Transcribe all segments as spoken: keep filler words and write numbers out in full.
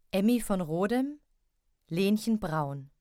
Emmy von Rodem, Lenchen Braun.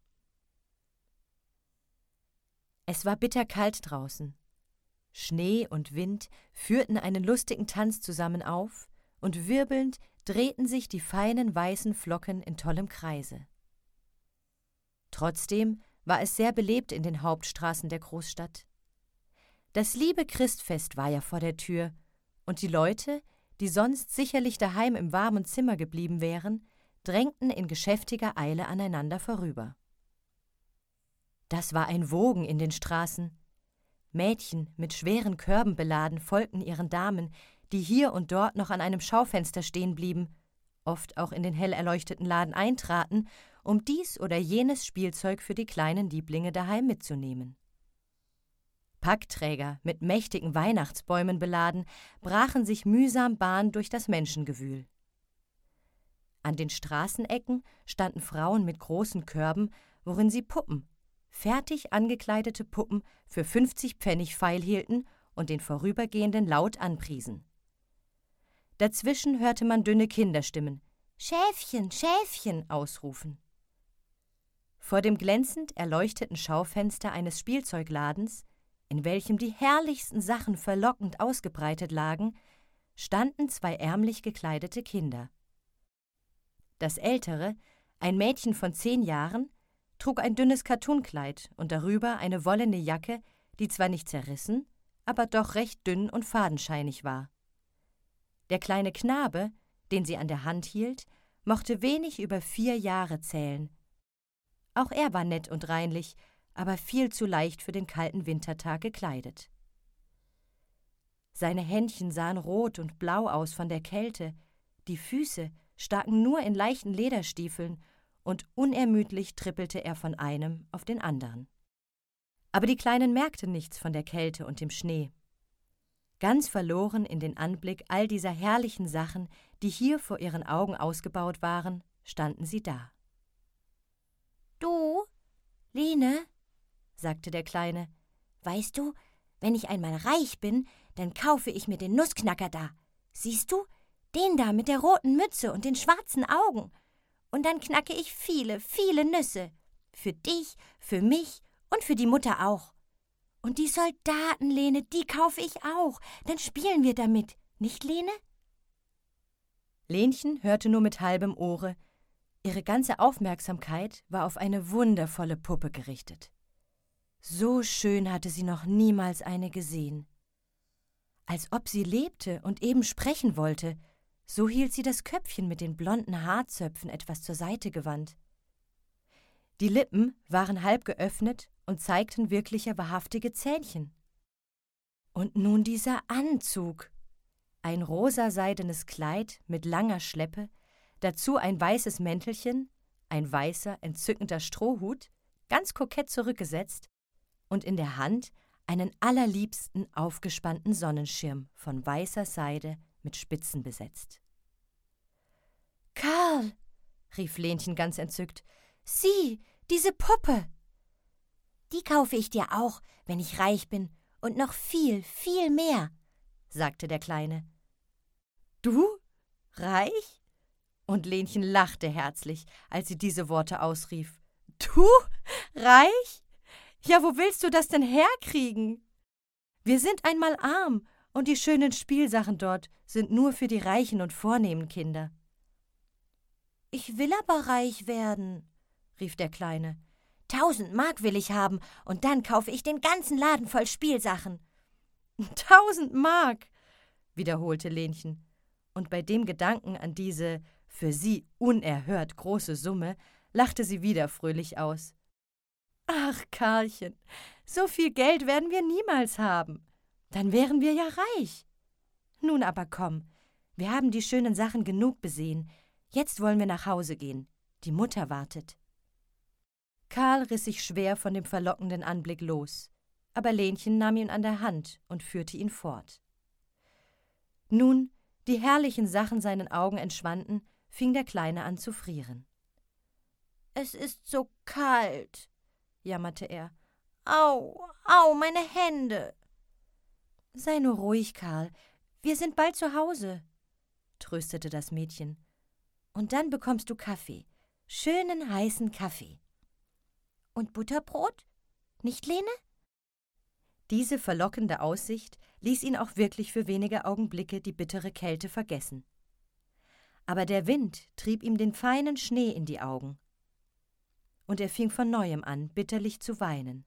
Es war bitterkalt draußen. Schnee und Wind führten einen lustigen Tanz zusammen auf, und wirbelnd drehten sich die feinen weißen Flocken in tollem Kreise. Trotzdem war es sehr belebt in den Hauptstraßen der Großstadt. Das liebe Christfest war ja vor der Tür, und die Leute, die sonst sicherlich daheim im warmen Zimmer geblieben wären, drängten in geschäftiger Eile aneinander vorüber. Das war ein Wogen in den Straßen. Mädchen mit schweren Körben beladen folgten ihren Damen, die hier und dort noch an einem Schaufenster stehen blieben, oft auch in den hell erleuchteten Laden eintraten, um dies oder jenes Spielzeug für die kleinen Lieblinge daheim mitzunehmen. Packträger mit mächtigen Weihnachtsbäumen beladen brachen sich mühsam Bahn durch das Menschengewühl. An den Straßenecken standen Frauen mit großen Körben, worin sie Puppen, fertig angekleidete Puppen, für fünfzig Pfennig feilhielten und den Vorübergehenden laut anpriesen. Dazwischen hörte man dünne Kinderstimmen, »Schäfchen, Schäfchen« ausrufen. Vor dem glänzend erleuchteten Schaufenster eines Spielzeugladens, in welchem die herrlichsten Sachen verlockend ausgebreitet lagen, standen zwei ärmlich gekleidete Kinder. Das ältere, ein Mädchen von zehn Jahren, trug ein dünnes Kattunkleid und darüber eine wollene Jacke, die zwar nicht zerrissen, aber doch recht dünn und fadenscheinig war. Der kleine Knabe, den sie an der Hand hielt, mochte wenig über vier Jahre zählen. Auch er war nett und reinlich, aber viel zu leicht für den kalten Wintertag gekleidet. Seine Händchen sahen rot und blau aus von der Kälte, die Füße staken nur in leichten Lederstiefeln, und unermüdlich trippelte er von einem auf den anderen. Aber die Kleinen merkten nichts von der Kälte und dem Schnee. Ganz verloren in den Anblick all dieser herrlichen Sachen, die hier vor ihren Augen ausgebaut waren, standen sie da. »Du, Lene«, sagte der Kleine, »weißt du, wenn ich einmal reich bin, dann kaufe ich mir den Nussknacker da. Siehst du, den da mit der roten Mütze und den schwarzen Augen. Und dann knacke ich viele, viele Nüsse. Für dich, für mich und für die Mutter auch. Und die Soldaten, Lene, die kaufe ich auch. Dann spielen wir damit, nicht, Lene?« Lenchen hörte nur mit halbem Ohre. Ihre ganze Aufmerksamkeit war auf eine wundervolle Puppe gerichtet. So schön hatte sie noch niemals eine gesehen. Als ob sie lebte und eben sprechen wollte, so hielt sie das Köpfchen mit den blonden Haarzöpfen etwas zur Seite gewandt. Die Lippen waren halb geöffnet und zeigten wirkliche, wahrhaftige Zähnchen. Und nun dieser Anzug. Ein rosaseidenes Kleid mit langer Schleppe, dazu ein weißes Mäntelchen, ein weißer, entzückender Strohhut, ganz kokett zurückgesetzt, und in der Hand einen allerliebsten aufgespannten Sonnenschirm von weißer Seide mit Spitzen besetzt. »Karl«, rief Lenchen ganz entzückt, »sieh, diese Puppe!« »Die kaufe ich dir auch, wenn ich reich bin, und noch viel, viel mehr«, sagte der Kleine. »Du? Reich?« Und Lenchen lachte herzlich, als sie diese Worte ausrief. »Du? Reich? Ja, wo willst du das denn herkriegen? Wir sind einmal arm, und die schönen Spielsachen dort sind nur für die reichen und vornehmen Kinder.« »Ich will aber reich werden«, rief der Kleine. »Tausend Mark will ich haben, und dann kaufe ich den ganzen Laden voll Spielsachen.« »Tausend Mark«, wiederholte Lenchen, und bei dem Gedanken an diese für sie unerhört große Summe lachte sie wieder fröhlich aus. »Ach, Karlchen, so viel Geld werden wir niemals haben. Dann wären wir ja reich. Nun aber komm, wir haben die schönen Sachen genug besehen. Jetzt wollen wir nach Hause gehen. Die Mutter wartet.« Karl riss sich schwer von dem verlockenden Anblick los, aber Lenchen nahm ihn an der Hand und führte ihn fort. Nun, die herrlichen Sachen seinen Augen entschwanden, fing der Kleine an zu frieren. »Es ist so kalt«, jammerte er. »Au, au, meine Hände!« »Sei nur ruhig, Karl, wir sind bald zu Hause«, tröstete das Mädchen. Und dann bekommst du Kaffee, schönen heißen Kaffee. Und Butterbrot? Nicht, Lene?« Diese verlockende Aussicht ließ ihn auch wirklich für wenige Augenblicke die bittere Kälte vergessen. Aber der Wind trieb ihm den feinen Schnee in die Augen. Und er fing von neuem an, bitterlich zu weinen.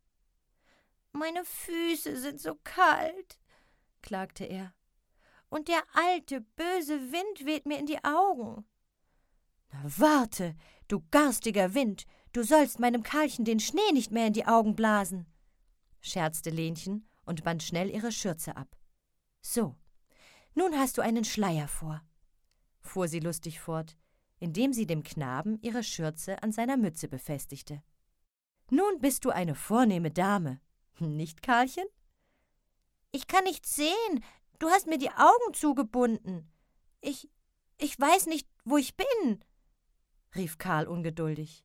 »Meine Füße sind so kalt«, klagte er. »Und der alte, böse Wind weht mir in die Augen.« »Na warte, du garstiger Wind, du sollst meinem Karlchen den Schnee nicht mehr in die Augen blasen«, scherzte Lenchen und band schnell ihre Schürze ab. »So, nun hast du einen Schleier vor«, fuhr sie lustig fort, indem sie dem Knaben ihre Schürze an seiner Mütze befestigte. »Nun bist du eine vornehme Dame, nicht, Karlchen?« »Ich kann nichts sehen, du hast mir die Augen zugebunden. Ich, ich weiß nicht, wo ich bin«, rief Karl ungeduldig.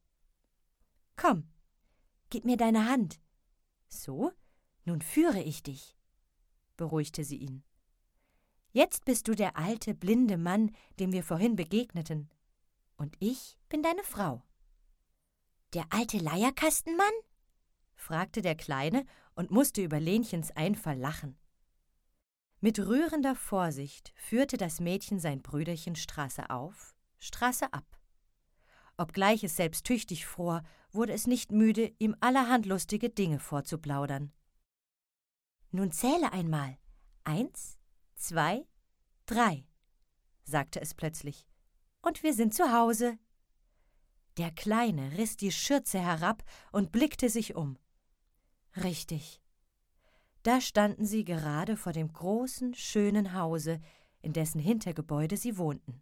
»Komm, gib mir deine Hand. So, nun führe ich dich«, beruhigte sie ihn. »Jetzt bist du der alte, blinde Mann, dem wir vorhin begegneten, und ich bin deine Frau.« »Der alte Leierkastenmann?« fragte der Kleine und musste über Lenchens Einfall lachen. Mit rührender Vorsicht führte das Mädchen sein Brüderchen Straße auf, Straße ab. Obgleich es selbst tüchtig fror, wurde es nicht müde, ihm allerhand lustige Dinge vorzuplaudern. »Nun zähle einmal. Eins, zwei, drei«, sagte es plötzlich, »und wir sind zu Hause.« Der Kleine riss die Schürze herab und blickte sich um. Richtig. Da standen sie gerade vor dem großen, schönen Hause, in dessen Hintergebäude sie wohnten.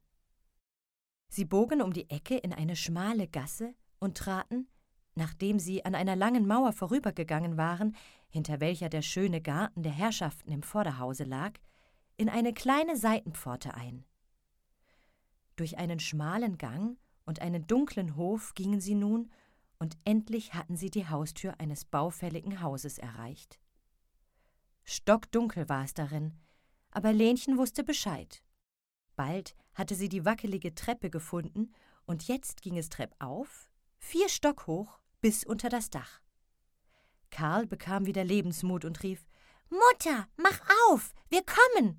Sie bogen um die Ecke in eine schmale Gasse und traten, nachdem sie an einer langen Mauer vorübergegangen waren, hinter welcher der schöne Garten der Herrschaften im Vorderhause lag, in eine kleine Seitenpforte ein. Durch einen schmalen Gang und einen dunklen Hof gingen sie nun, und endlich hatten sie die Haustür eines baufälligen Hauses erreicht. Stockdunkel war es darin, aber Lenchen wusste Bescheid. Bald hatte sie die wackelige Treppe gefunden, und jetzt ging es treppauf, vier Stock hoch, bis unter das Dach. Karl bekam wieder Lebensmut und rief: »Mutter, mach auf, wir kommen!«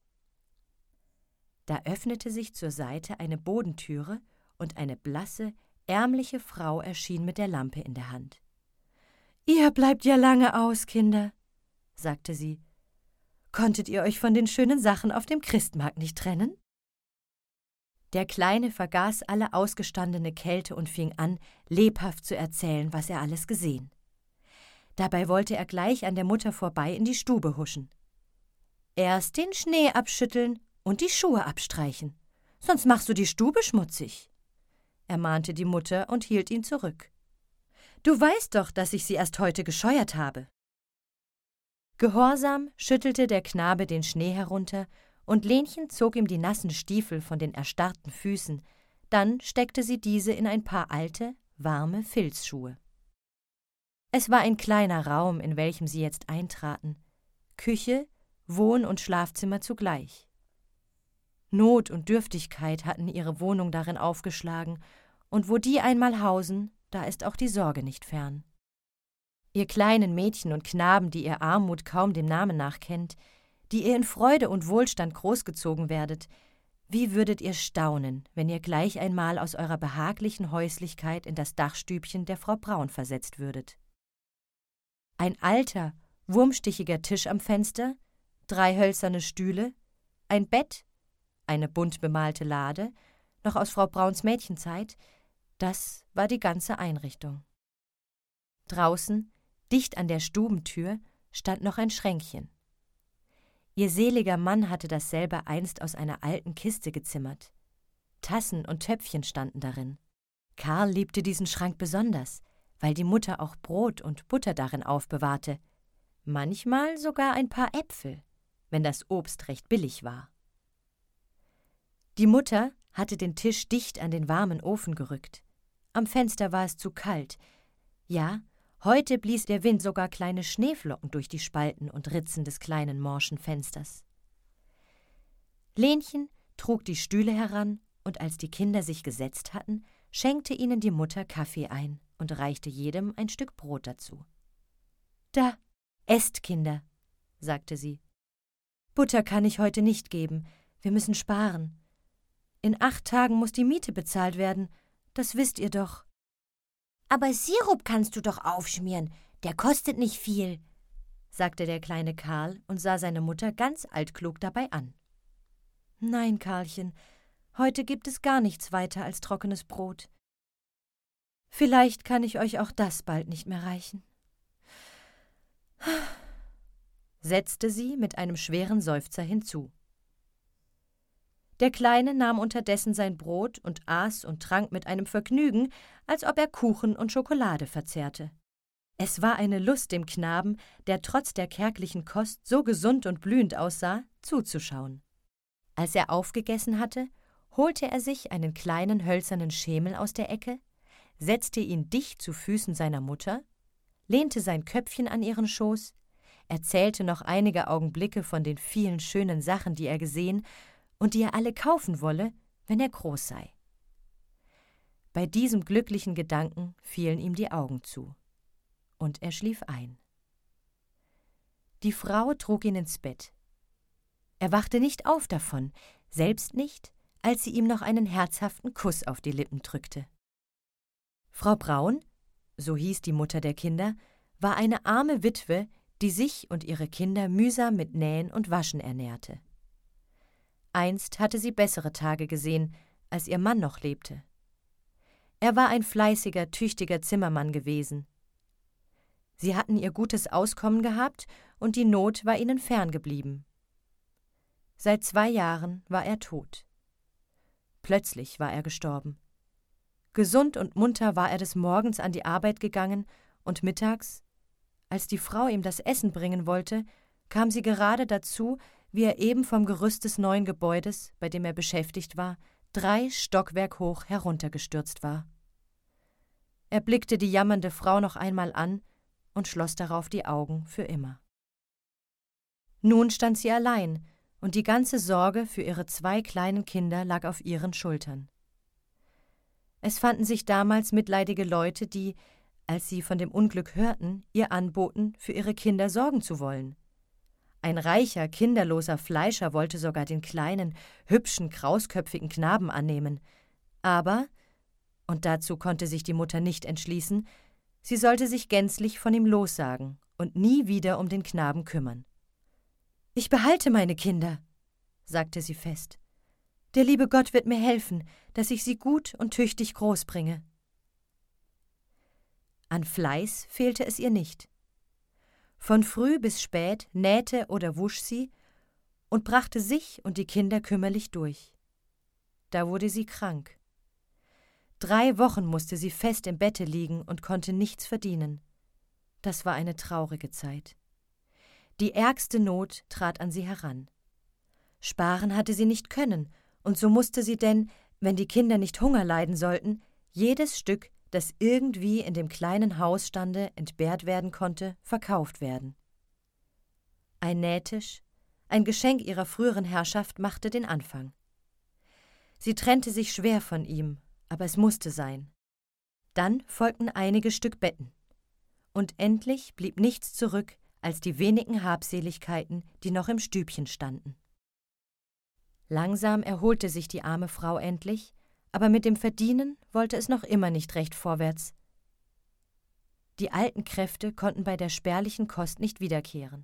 Da öffnete sich zur Seite eine Bodentüre, und eine blasse, ärmliche Frau erschien mit der Lampe in der Hand. »Ihr bleibt ja lange aus, Kinder«, sagte sie. »Konntet ihr euch von den schönen Sachen auf dem Christmarkt nicht trennen?« Der Kleine vergaß alle ausgestandene Kälte und fing an, lebhaft zu erzählen, was er alles gesehen. Dabei wollte er gleich an der Mutter vorbei in die Stube huschen. »Erst den Schnee abschütteln und die Schuhe abstreichen, sonst machst du die Stube schmutzig«, ermahnte die Mutter und hielt ihn zurück. »Du weißt doch, dass ich sie erst heute gescheuert habe.« Gehorsam schüttelte der Knabe den Schnee herunter, und Lenchen zog ihm die nassen Stiefel von den erstarrten Füßen, dann steckte sie diese in ein paar alte, warme Filzschuhe. Es war ein kleiner Raum, in welchem sie jetzt eintraten, Küche, Wohn- und Schlafzimmer zugleich. Not und Dürftigkeit hatten ihre Wohnung darin aufgeschlagen, und wo die einmal hausen, da ist auch die Sorge nicht fern. Ihr kleinen Mädchen und Knaben, die ihr Armut kaum dem Namen nach kennt, die ihr in Freude und Wohlstand großgezogen werdet, wie würdet ihr staunen, wenn ihr gleich einmal aus eurer behaglichen Häuslichkeit in das Dachstübchen der Frau Braun versetzt würdet. Ein alter, wurmstichiger Tisch am Fenster, drei hölzerne Stühle, ein Bett, eine bunt bemalte Lade, noch aus Frau Brauns Mädchenzeit, das war die ganze Einrichtung. Draußen, dicht an der Stubentür, stand noch ein Schränkchen. Ihr seliger Mann hatte dasselbe einst aus einer alten Kiste gezimmert. Tassen und Töpfchen standen darin. Karl liebte diesen Schrank besonders, weil die Mutter auch Brot und Butter darin aufbewahrte, manchmal sogar ein paar Äpfel, wenn das Obst recht billig war. Die Mutter hatte den Tisch dicht an den warmen Ofen gerückt. Am Fenster war es zu kalt. Ja, heute blies der Wind sogar kleine Schneeflocken durch die Spalten und Ritzen des kleinen morschen Fensters. Lenchen trug die Stühle heran und als die Kinder sich gesetzt hatten, schenkte ihnen die Mutter Kaffee ein und reichte jedem ein Stück Brot dazu. »Da, esst, Kinder«, sagte sie. »Butter kann ich heute nicht geben, wir müssen sparen. In acht Tagen muss die Miete bezahlt werden, das wisst ihr doch.« »Aber Sirup kannst du doch aufschmieren, der kostet nicht viel«, sagte der kleine Karl und sah seine Mutter ganz altklug dabei an. »Nein, Karlchen, heute gibt es gar nichts weiter als trockenes Brot. Vielleicht kann ich euch auch das bald nicht mehr reichen«, setzte sie mit einem schweren Seufzer hinzu. Der Kleine nahm unterdessen sein Brot und aß und trank mit einem Vergnügen, als ob er Kuchen und Schokolade verzehrte. Es war eine Lust, dem Knaben, der trotz der kärglichen Kost so gesund und blühend aussah, zuzuschauen. Als er aufgegessen hatte, holte er sich einen kleinen hölzernen Schemel aus der Ecke, setzte ihn dicht zu Füßen seiner Mutter, lehnte sein Köpfchen an ihren Schoß, erzählte noch einige Augenblicke von den vielen schönen Sachen, die er gesehen und die er alle kaufen wolle, wenn er groß sei. Bei diesem glücklichen Gedanken fielen ihm die Augen zu, und er schlief ein. Die Frau trug ihn ins Bett. Er wachte nicht auf davon, selbst nicht, als sie ihm noch einen herzhaften Kuss auf die Lippen drückte. Frau Braun, so hieß die Mutter der Kinder, war eine arme Witwe, die sich und ihre Kinder mühsam mit Nähen und Waschen ernährte. Einst hatte sie bessere Tage gesehen, als ihr Mann noch lebte. Er war ein fleißiger, tüchtiger Zimmermann gewesen. Sie hatten ihr gutes Auskommen gehabt und die Not war ihnen ferngeblieben. Seit zwei Jahren war er tot. Plötzlich war er gestorben. Gesund und munter war er des Morgens an die Arbeit gegangen und mittags, als die Frau ihm das Essen bringen wollte, kam sie gerade dazu, wie er eben vom Gerüst des neuen Gebäudes, bei dem er beschäftigt war, drei Stockwerk hoch heruntergestürzt war. Er blickte die jammernde Frau noch einmal an und schloss darauf die Augen für immer. Nun stand sie allein, und die ganze Sorge für ihre zwei kleinen Kinder lag auf ihren Schultern. Es fanden sich damals mitleidige Leute, die, als sie von dem Unglück hörten, ihr anboten, für ihre Kinder sorgen zu wollen. Ein reicher, kinderloser Fleischer wollte sogar den kleinen, hübschen, krausköpfigen Knaben annehmen. Aber, und dazu konnte sich die Mutter nicht entschließen, sie sollte sich gänzlich von ihm lossagen und nie wieder um den Knaben kümmern. »Ich behalte meine Kinder«, sagte sie fest. »Der liebe Gott wird mir helfen, dass ich sie gut und tüchtig großbringe.« An Fleiß fehlte es ihr nicht. Von früh bis spät nähte oder wusch sie und brachte sich und die Kinder kümmerlich durch. Da wurde sie krank. Drei Wochen musste sie fest im Bette liegen und konnte nichts verdienen. Das war eine traurige Zeit. Die ärgste Not trat an sie heran. Sparen hatte sie nicht können, und so musste sie denn, wenn die Kinder nicht Hunger leiden sollten, jedes Stück, das irgendwie in dem kleinen Haus stande, entbehrt werden konnte, verkauft werden. Ein Nähtisch, ein Geschenk ihrer früheren Herrschaft, machte den Anfang. Sie trennte sich schwer von ihm, aber es musste sein. Dann folgten einige Stück Betten. Und endlich blieb nichts zurück als die wenigen Habseligkeiten, die noch im Stübchen standen. Langsam erholte sich die arme Frau endlich, aber mit dem Verdienen wollte es noch immer nicht recht vorwärts. Die alten Kräfte konnten bei der spärlichen Kost nicht wiederkehren.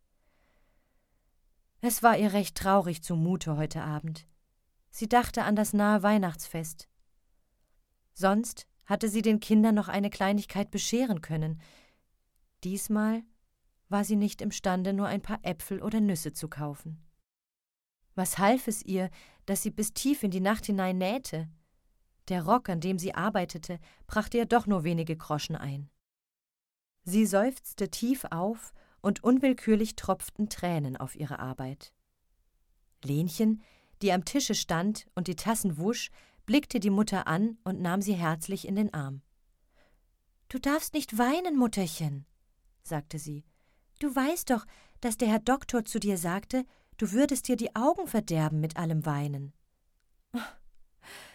Es war ihr recht traurig zumute heute Abend. Sie dachte an das nahe Weihnachtsfest. Sonst hatte sie den Kindern noch eine Kleinigkeit bescheren können. Diesmal war sie nicht imstande, nur ein paar Äpfel oder Nüsse zu kaufen. Was half es ihr, dass sie bis tief in die Nacht hinein nähte? Der Rock, an dem sie arbeitete, brachte ihr doch nur wenige Groschen ein. Sie seufzte tief auf, und unwillkürlich tropften Tränen auf ihre Arbeit. Lenchen, die am Tische stand und die Tassen wusch, blickte die Mutter an und nahm sie herzlich in den Arm. »Du darfst nicht weinen, Mutterchen«, sagte sie. »Du weißt doch, dass der Herr Doktor zu dir sagte, du würdest dir die Augen verderben mit allem Weinen.«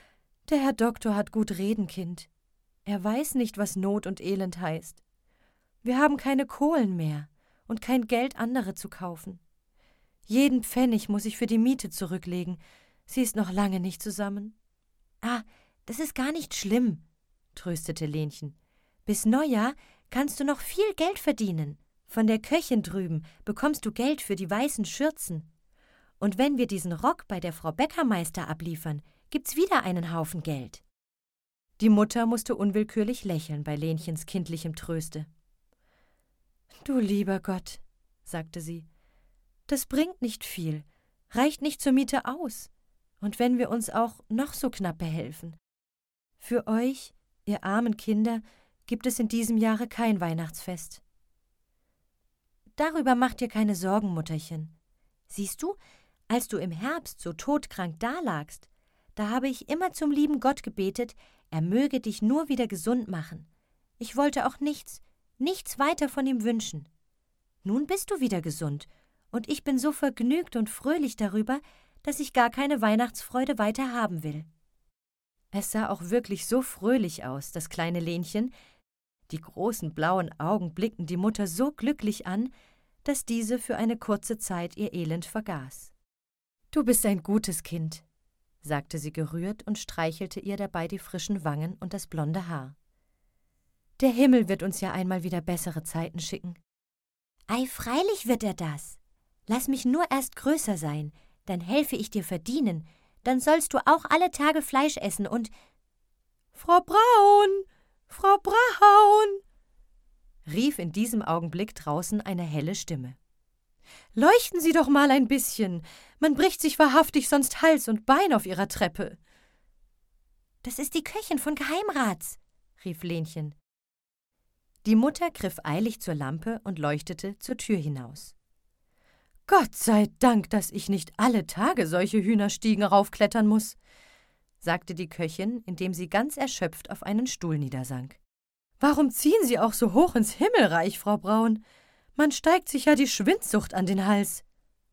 Der Herr Doktor hat gut reden, Kind. Er weiß nicht, was Not und Elend heißt. Wir haben keine Kohlen mehr und kein Geld, andere zu kaufen. Jeden Pfennig muss ich für die Miete zurücklegen. Sie ist noch lange nicht zusammen. »Ah, das ist gar nicht schlimm«, tröstete Lenchen. »Bis Neujahr kannst du noch viel Geld verdienen. Von der Köchin drüben bekommst du Geld für die weißen Schürzen. Und wenn wir diesen Rock bei der Frau Bäckermeister abliefern, gibt's wieder einen Haufen Geld.« Die Mutter musste unwillkürlich lächeln bei Lenchens kindlichem Tröste. »Du lieber Gott«, sagte sie, »das bringt nicht viel, reicht nicht zur Miete aus. Und wenn wir uns auch noch so knapp behelfen. Für euch, ihr armen Kinder, gibt es in diesem Jahre kein Weihnachtsfest.« »Darüber mach dir keine Sorgen, Mutterchen. Siehst du, als du im Herbst so todkrank dalagst, da habe ich immer zum lieben Gott gebetet, er möge dich nur wieder gesund machen. Ich wollte auch nichts, nichts weiter von ihm wünschen. Nun bist du wieder gesund, und ich bin so vergnügt und fröhlich darüber, dass ich gar keine Weihnachtsfreude weiter haben will.« Es sah auch wirklich so fröhlich aus, das kleine Lenchen. Die großen blauen Augen blickten die Mutter so glücklich an, dass diese für eine kurze Zeit ihr Elend vergaß. »Du bist ein gutes Kind«, sagte sie gerührt und streichelte ihr dabei die frischen Wangen und das blonde Haar. »Der Himmel wird uns ja einmal wieder bessere Zeiten schicken.« »Ei, freilich wird er das. Lass mich nur erst größer sein, dann helfe ich dir verdienen, dann sollst du auch alle Tage Fleisch essen und...« »Frau Braun! Frau Braun!« rief in diesem Augenblick draußen eine helle Stimme. »Leuchten Sie doch mal ein bisschen, man bricht sich wahrhaftig sonst Hals und Bein auf Ihrer Treppe.« »Das ist die Köchin von Geheimrats«, rief Lenchen. Die Mutter griff eilig zur Lampe und leuchtete zur Tür hinaus. »Gott sei Dank, dass ich nicht alle Tage solche Hühnerstiegen raufklettern muß«, sagte die Köchin, indem sie ganz erschöpft auf einen Stuhl niedersank. »Warum ziehen Sie auch so hoch ins Himmelreich, Frau Braun? Man steigt sich ja die Schwindsucht an den Hals.«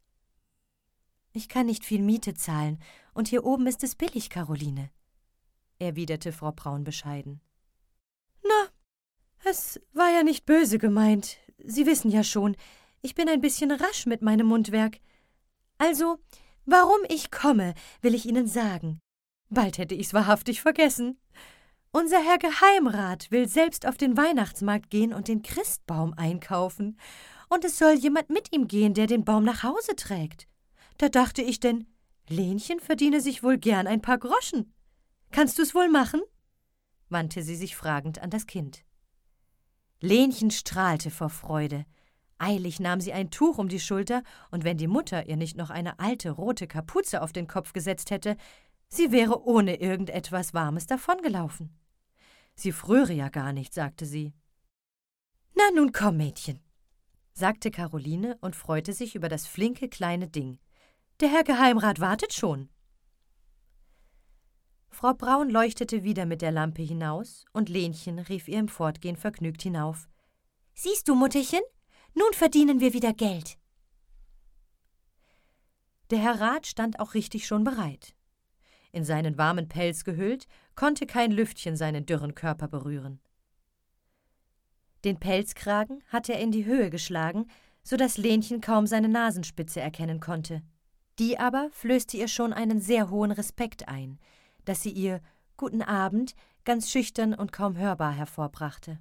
»Ich kann nicht viel Miete zahlen, und hier oben ist es billig, Caroline«, erwiderte Frau Braun bescheiden. »Na, es war ja nicht böse gemeint. Sie wissen ja schon, ich bin ein bisschen rasch mit meinem Mundwerk. Also, warum ich komme, will ich Ihnen sagen. Bald hätte ich's wahrhaftig vergessen. Unser Herr Geheimrat will selbst auf den Weihnachtsmarkt gehen und den Christbaum einkaufen. Und es soll jemand mit ihm gehen, der den Baum nach Hause trägt. Da dachte ich denn, Lenchen verdiene sich wohl gern ein paar Groschen. Kannst du's wohl machen?« wandte sie sich fragend an das Kind. Lenchen strahlte vor Freude. Eilig nahm sie ein Tuch um die Schulter, und wenn die Mutter ihr nicht noch eine alte rote Kapuze auf den Kopf gesetzt hätte, sie wäre ohne irgendetwas Warmes davongelaufen. Sie fröre ja gar nicht, sagte sie. »Na, nun komm, Mädchen«, sagte Caroline und freute sich über das flinke kleine Ding. »Der Herr Geheimrat wartet schon.« Frau Braun leuchtete wieder mit der Lampe hinaus, und Lenchen rief ihr im Fortgehen vergnügt hinauf. »Siehst du, Mutterchen, nun verdienen wir wieder Geld.« Der Herr Rat stand auch richtig schon bereit. In seinen warmen Pelz gehüllt, konnte kein Lüftchen seinen dürren Körper berühren. Den Pelzkragen hatte er in die Höhe geschlagen, so daß Lenchen kaum seine Nasenspitze erkennen konnte. Die aber flößte ihr schon einen sehr hohen Respekt ein, dass sie ihr »Guten Abend« ganz schüchtern und kaum hörbar hervorbrachte.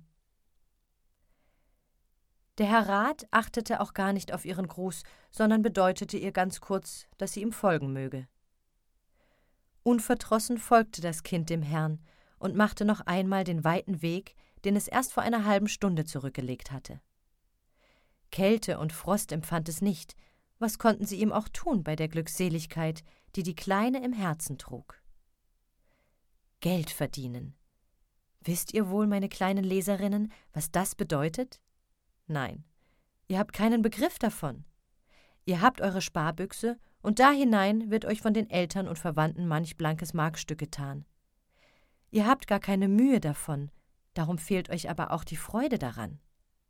Der Herr Rat achtete auch gar nicht auf ihren Gruß, sondern bedeutete ihr ganz kurz, dass sie ihm folgen möge. Unverdrossen folgte das Kind dem Herrn und machte noch einmal den weiten Weg, den es erst vor einer halben Stunde zurückgelegt hatte. Kälte und Frost empfand es nicht, was konnten sie ihm auch tun bei der Glückseligkeit, die die Kleine im Herzen trug. Geld verdienen. Wisst ihr wohl, meine kleinen Leserinnen, was das bedeutet? Nein, ihr habt keinen Begriff davon. Ihr habt eure Sparbüchse, und da hinein wird euch von den Eltern und Verwandten manch blankes Markstück getan. Ihr habt gar keine Mühe davon, darum fehlt euch aber auch die Freude daran.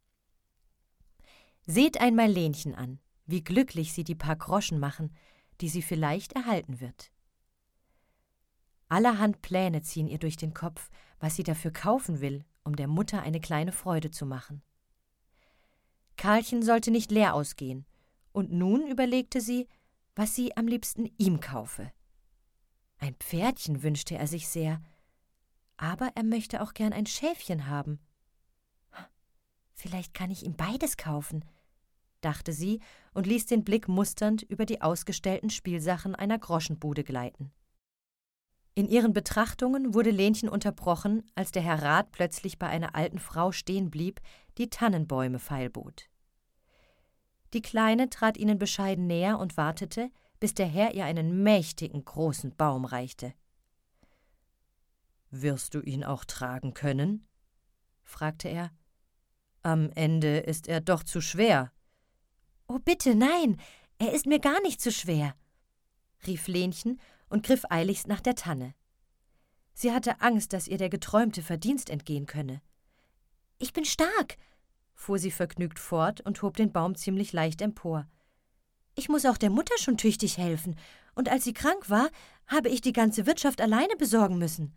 Seht einmal Lenchen an, wie glücklich sie die paar Groschen machen, die sie vielleicht erhalten wird. Allerhand Pläne ziehen ihr durch den Kopf, was sie dafür kaufen will, um der Mutter eine kleine Freude zu machen. Karlchen sollte nicht leer ausgehen, und nun überlegte sie, was sie am liebsten ihm kaufe. Ein Pferdchen wünschte er sich sehr, aber er möchte auch gern ein Schäfchen haben. Vielleicht kann ich ihm beides kaufen, dachte sie und ließ den Blick musternd über die ausgestellten Spielsachen einer Groschenbude gleiten. In ihren Betrachtungen wurde Lenchen unterbrochen, als der Herr Rat plötzlich bei einer alten Frau stehen blieb, die Tannenbäume feilbot. Die Kleine trat ihnen bescheiden näher und wartete, bis der Herr ihr einen mächtigen, großen Baum reichte. »Wirst du ihn auch tragen können?« fragte er. »Am Ende ist er doch zu schwer.« »Oh, bitte, nein, er ist mir gar nicht zu schwer«, rief Lenchen und griff eiligst nach der Tanne. Sie hatte Angst, dass ihr der geträumte Verdienst entgehen könne. »Ich bin stark«, fuhr sie vergnügt fort und hob den Baum ziemlich leicht empor. »Ich muß auch der Mutter schon tüchtig helfen, und als sie krank war, habe ich die ganze Wirtschaft alleine besorgen müssen.«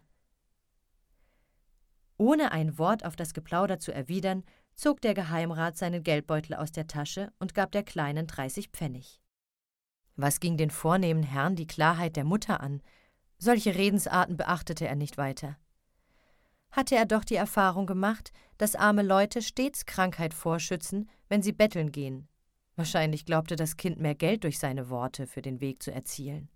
Ohne ein Wort auf das Geplauder zu erwidern, zog der Geheimrat seinen Geldbeutel aus der Tasche und gab der Kleinen dreißig Pfennig. Was ging den vornehmen Herrn die Klarheit der Mutter an? Solche Redensarten beachtete er nicht weiter. Hatte er doch die Erfahrung gemacht, dass arme Leute stets Krankheit vorschützen, wenn sie betteln gehen. Wahrscheinlich glaubte das Kind mehr Geld durch seine Worte für den Weg zu erzielen.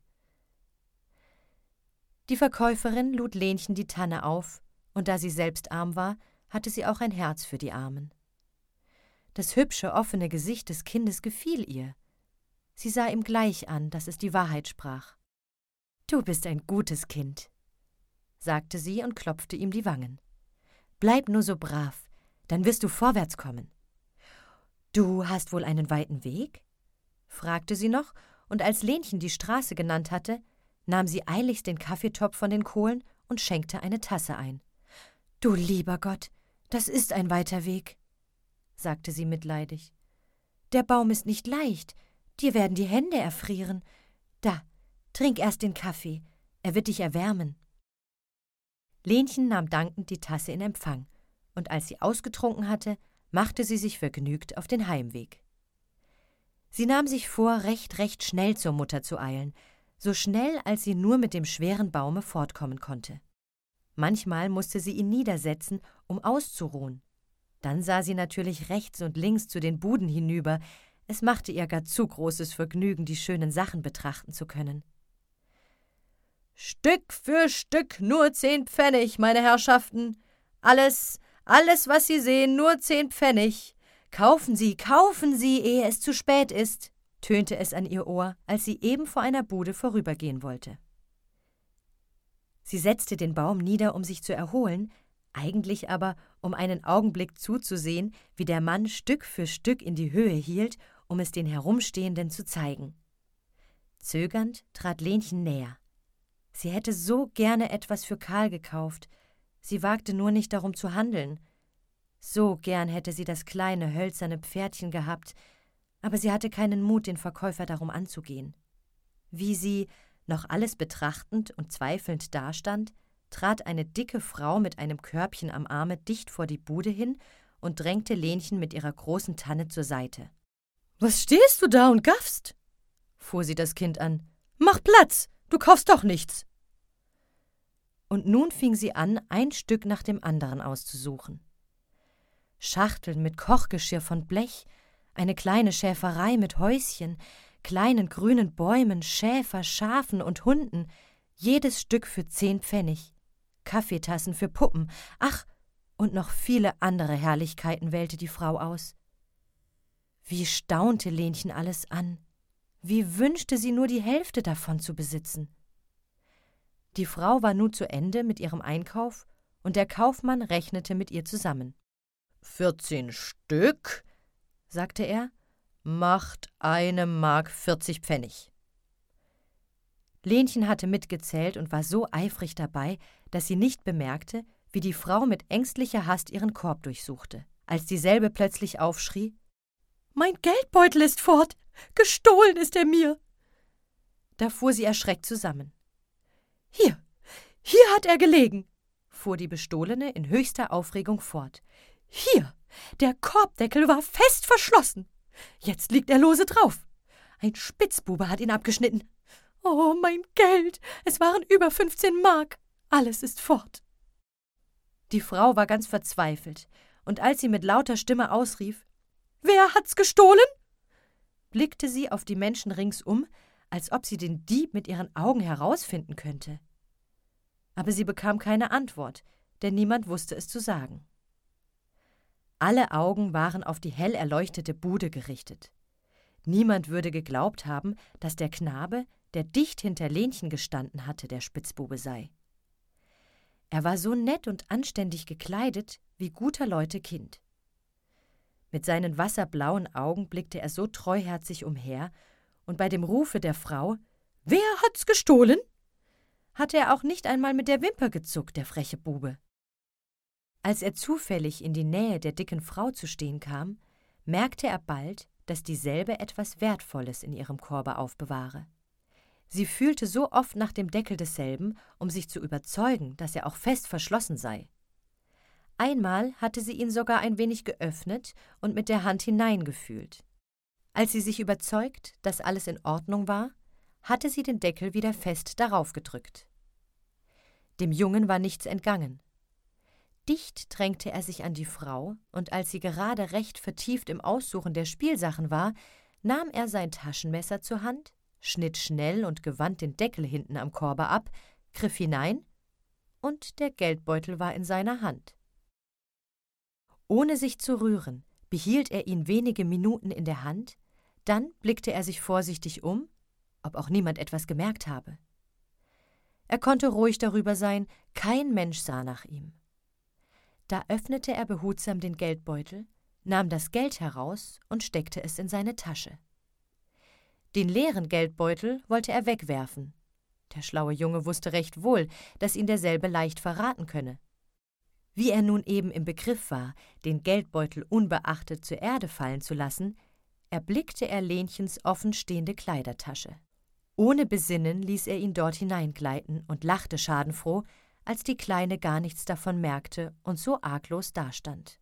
Die Verkäuferin lud Lenchen die Tanne auf, und da sie selbst arm war, hatte sie auch ein Herz für die Armen. Das hübsche, offene Gesicht des Kindes gefiel ihr. Sie sah ihm gleich an, dass es die Wahrheit sprach. »Du bist ein gutes Kind«, sagte sie und klopfte ihm die Wangen. »Bleib nur so brav, dann wirst du vorwärts kommen.« »Du hast wohl einen weiten Weg?« fragte sie noch, und als Lenchen die Straße genannt hatte, nahm sie eiligst den Kaffeetopf von den Kohlen und schenkte eine Tasse ein. »Du lieber Gott, das ist ein weiter Weg«, sagte sie mitleidig. »Der Baum ist nicht leicht, dir werden die Hände erfrieren. Da, trink erst den Kaffee, er wird dich erwärmen.« Lenchen nahm dankend die Tasse in Empfang, und als sie ausgetrunken hatte, machte sie sich vergnügt auf den Heimweg. Sie nahm sich vor, recht, recht schnell zur Mutter zu eilen, so schnell, als sie nur mit dem schweren Baume fortkommen konnte. Manchmal musste sie ihn niedersetzen, um auszuruhen. Dann sah sie natürlich rechts und links zu den Buden hinüber. Es machte ihr gar zu großes Vergnügen, die schönen Sachen betrachten zu können. »Stück für Stück nur zehn Pfennig, meine Herrschaften. Alles, alles, was Sie sehen, nur zehn Pfennig. Kaufen Sie, kaufen Sie, ehe es zu spät ist«, tönte es an ihr Ohr, als sie eben vor einer Bude vorübergehen wollte. Sie setzte den Baum nieder, um sich zu erholen, eigentlich aber, um einen Augenblick zuzusehen, wie der Mann Stück für Stück in die Höhe hielt, um es den Herumstehenden zu zeigen. Zögernd trat Lenchen näher. Sie hätte so gerne etwas für Karl gekauft, sie wagte nur nicht darum zu handeln. So gern hätte sie das kleine, hölzerne Pferdchen gehabt, aber sie hatte keinen Mut, den Verkäufer darum anzugehen. Wie sie, noch alles betrachtend und zweifelnd dastand, trat eine dicke Frau mit einem Körbchen am Arme dicht vor die Bude hin und drängte Lenchen mit ihrer großen Tanne zur Seite. »Was stehst du da und gaffst?« fuhr sie das Kind an. »Mach Platz, du kaufst doch nichts!« Und nun fing sie an, ein Stück nach dem anderen auszusuchen. Schachteln mit Kochgeschirr von Blech, eine kleine Schäferei mit Häuschen, kleinen grünen Bäumen, Schäfer, Schafen und Hunden, jedes Stück für zehn Pfennig, Kaffeetassen für Puppen, ach, und noch viele andere Herrlichkeiten wählte die Frau aus. Wie staunte Lenchen alles an, wie wünschte sie nur die Hälfte davon zu besitzen. Die Frau war nun zu Ende mit ihrem Einkauf, und der Kaufmann rechnete mit ihr zusammen. »Vierzehn Stück«, sagte er, »macht eine Mark vierzig Pfennig.« Lenchen hatte mitgezählt und war so eifrig dabei, dass sie nicht bemerkte, wie die Frau mit ängstlicher Hast ihren Korb durchsuchte, als dieselbe plötzlich aufschrie: »Mein Geldbeutel ist fort! Gestohlen ist er mir!« Da fuhr sie erschreckt zusammen. »Hier, hat er gelegen?« fuhr die Bestohlene in höchster Aufregung fort. »Hier, der Korbdeckel war fest verschlossen. Jetzt liegt er lose drauf. Ein Spitzbube hat ihn abgeschnitten. Oh, mein Geld, es waren über fünfzehn Mark. Alles ist fort.« Die Frau war ganz verzweifelt, und als sie mit lauter Stimme ausrief, »Wer hat's gestohlen?«, blickte sie auf die Menschen ringsum, als ob sie den Dieb mit ihren Augen herausfinden könnte. Aber sie bekam keine Antwort, denn niemand wusste es zu sagen. Alle Augen waren auf die hell erleuchtete Bude gerichtet. Niemand würde geglaubt haben, dass der Knabe, der dicht hinter Lenchen gestanden hatte, der Spitzbube sei. Er war so nett und anständig gekleidet wie guter Leute Kind. Mit seinen wasserblauen Augen blickte er so treuherzig umher, und bei dem Rufe der Frau, »Wer hat's gestohlen?«, hatte er auch nicht einmal mit der Wimper gezuckt, der freche Bube. Als er zufällig in die Nähe der dicken Frau zu stehen kam, merkte er bald, dass dieselbe etwas Wertvolles in ihrem Korbe aufbewahre. Sie fühlte so oft nach dem Deckel desselben, um sich zu überzeugen, dass er auch fest verschlossen sei. Einmal hatte sie ihn sogar ein wenig geöffnet und mit der Hand hineingefühlt. Als sie sich überzeugt, dass alles in Ordnung war, hatte sie den Deckel wieder fest darauf gedrückt. Dem Jungen war nichts entgangen. Dicht drängte er sich an die Frau, und als sie gerade recht vertieft im Aussuchen der Spielsachen war, nahm er sein Taschenmesser zur Hand, schnitt schnell und gewandt den Deckel hinten am Korbe ab, griff hinein, und der Geldbeutel war in seiner Hand. Ohne sich zu rühren, behielt er ihn wenige Minuten in der Hand, dann blickte er sich vorsichtig um, ob auch niemand etwas gemerkt habe. Er konnte ruhig darüber sein, kein Mensch sah nach ihm. Da öffnete er behutsam den Geldbeutel, nahm das Geld heraus und steckte es in seine Tasche. Den leeren Geldbeutel wollte er wegwerfen. Der schlaue Junge wusste recht wohl, dass ihn derselbe leicht verraten könne. Wie er nun eben im Begriff war, den Geldbeutel unbeachtet zur Erde fallen zu lassen, erblickte er Lenchens offenstehende Kleidertasche. Ohne Besinnen ließ er ihn dort hineingleiten und lachte schadenfroh, als die Kleine gar nichts davon merkte und so arglos dastand.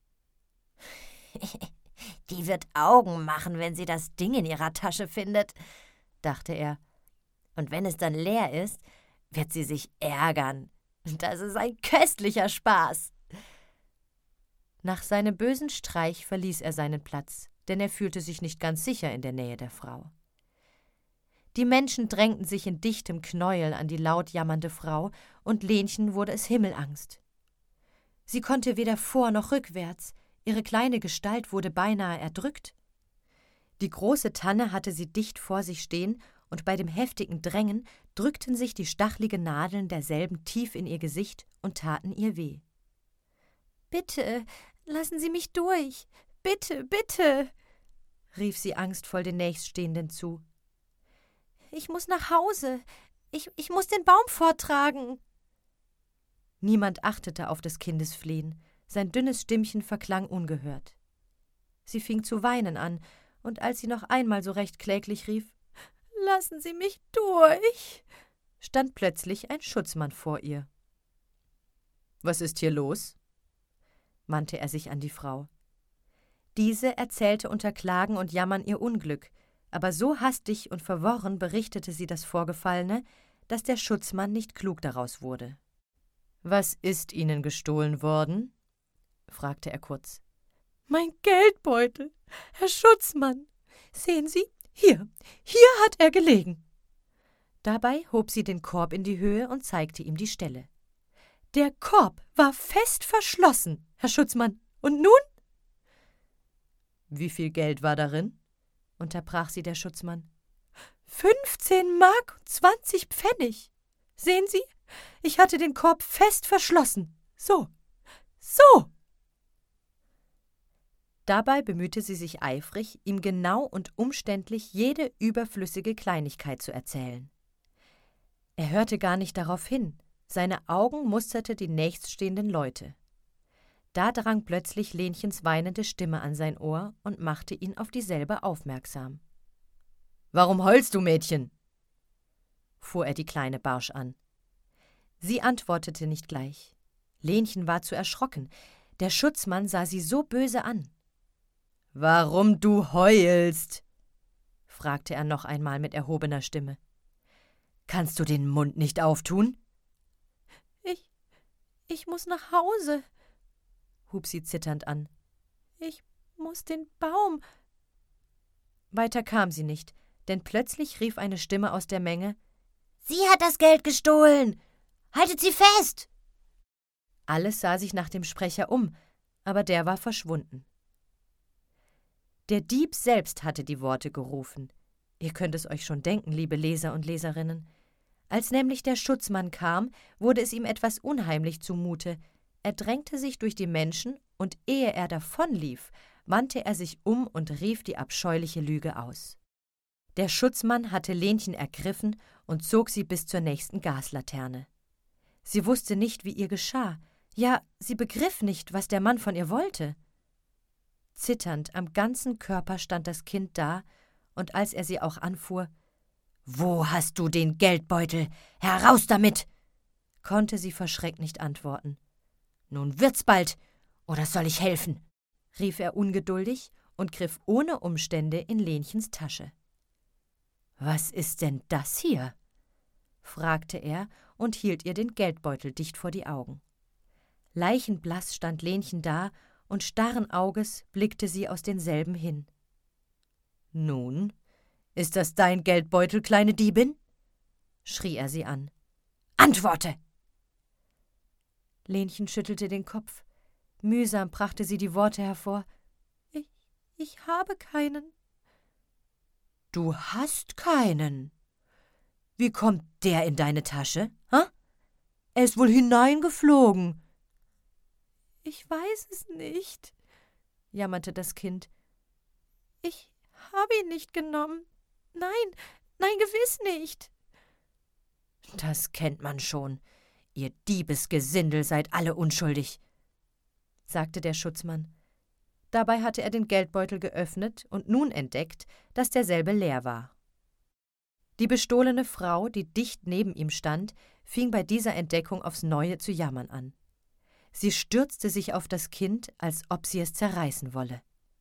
»Die wird Augen machen, wenn sie das Ding in ihrer Tasche findet«, dachte er. »Und wenn es dann leer ist, wird sie sich ärgern. Das ist ein köstlicher Spaß.« Nach seinem bösen Streich verließ er seinen Platz, denn er fühlte sich nicht ganz sicher in der Nähe der Frau. Die Menschen drängten sich in dichtem Knäuel an die laut jammernde Frau, und Lenchen wurde es Himmelangst. Sie konnte weder vor noch rückwärts, ihre kleine Gestalt wurde beinahe erdrückt. Die große Tanne hatte sie dicht vor sich stehen, und bei dem heftigen Drängen drückten sich die stachligen Nadeln derselben tief in ihr Gesicht und taten ihr weh. »Bitte, lassen Sie mich durch! Bitte, bitte!« rief sie angstvoll den Nächststehenden zu. »Ich muss nach Hause. Ich, ich muss den Baum forttragen.« Niemand achtete auf des Kindes Flehen. Sein dünnes Stimmchen verklang ungehört. Sie fing zu weinen an, und als sie noch einmal so recht kläglich rief, »Lassen Sie mich durch«, stand plötzlich ein Schutzmann vor ihr. »Was ist hier los?« wandte er sich an die Frau. Diese erzählte unter Klagen und Jammern ihr Unglück, aber so hastig und verworren berichtete sie das Vorgefallene, dass der Schutzmann nicht klug daraus wurde. »Was ist Ihnen gestohlen worden?« fragte er kurz. »Mein Geldbeutel, Herr Schutzmann. Sehen Sie, hier, hier hat er gelegen.« Dabei hob sie den Korb in die Höhe und zeigte ihm die Stelle. »Der Korb war fest verschlossen, Herr Schutzmann. Und nun?« »Wie viel Geld war darin?« unterbrach sie der Schutzmann. »Fünfzehn Mark und zwanzig Pfennig. Sehen Sie, ich hatte den Korb fest verschlossen. So, so!« Dabei bemühte sie sich eifrig, ihm genau und umständlich jede überflüssige Kleinigkeit zu erzählen. Er hörte gar nicht darauf hin, seine Augen musterte die nächststehenden Leute. Da drang plötzlich Lenchens weinende Stimme an sein Ohr und machte ihn auf dieselbe aufmerksam. »Warum heulst du, Mädchen?« fuhr er die Kleine barsch an. Sie antwortete nicht gleich. Lenchen war zu erschrocken. Der Schutzmann sah sie so böse an. »Warum du heulst?« fragte er noch einmal mit erhobener Stimme. »Kannst du den Mund nicht auftun?« Ich, ich muss nach Hause«, hub sie zitternd an. »Ich muss den Baum.« Weiter kam sie nicht, denn plötzlich rief eine Stimme aus der Menge: »Sie hat das Geld gestohlen! Haltet sie fest!« Alles sah sich nach dem Sprecher um, aber der war verschwunden. Der Dieb selbst hatte die Worte gerufen. Ihr könnt es euch schon denken, liebe Leser und Leserinnen. Als nämlich der Schutzmann kam, wurde es ihm etwas unheimlich zumute. Er drängte sich durch die Menschen, und ehe er davonlief, wandte er sich um und rief die abscheuliche Lüge aus. Der Schutzmann hatte Lenchen ergriffen und zog sie bis zur nächsten Gaslaterne. Sie wusste nicht, wie ihr geschah. Ja, sie begriff nicht, was der Mann von ihr wollte. Zitternd am ganzen Körper stand das Kind da, und als er sie auch anfuhr: »Wo hast du den Geldbeutel? Heraus damit!« konnte sie vor Schreck nicht antworten. »Nun wird's bald, oder soll ich helfen?« rief er ungeduldig und griff ohne Umstände in Lenchens Tasche. »Was ist denn das hier?« fragte er und hielt ihr den Geldbeutel dicht vor die Augen. Leichenblass stand Lenchen da, und starren Auges blickte sie aus denselben hin. »Nun, ist das dein Geldbeutel, kleine Diebin?« schrie er sie an. »Antworte!« Lenchen schüttelte den Kopf. Mühsam brachte sie die Worte hervor. Ich, ich habe keinen.« »Du hast keinen? Wie kommt der in deine Tasche, ha? Er ist wohl hineingeflogen.« »Ich weiß es nicht«, jammerte das Kind. »Ich habe ihn nicht genommen. Nein, nein, gewiss nicht.« »Das kennt man schon. Ihr Diebesgesindel seid alle unschuldig«, sagte der Schutzmann. Dabei hatte er den Geldbeutel geöffnet und nun entdeckt, dass derselbe leer war. Die bestohlene Frau, die dicht neben ihm stand, fing bei dieser Entdeckung aufs Neue zu jammern an. Sie stürzte sich auf das Kind, als ob sie es zerreißen wolle.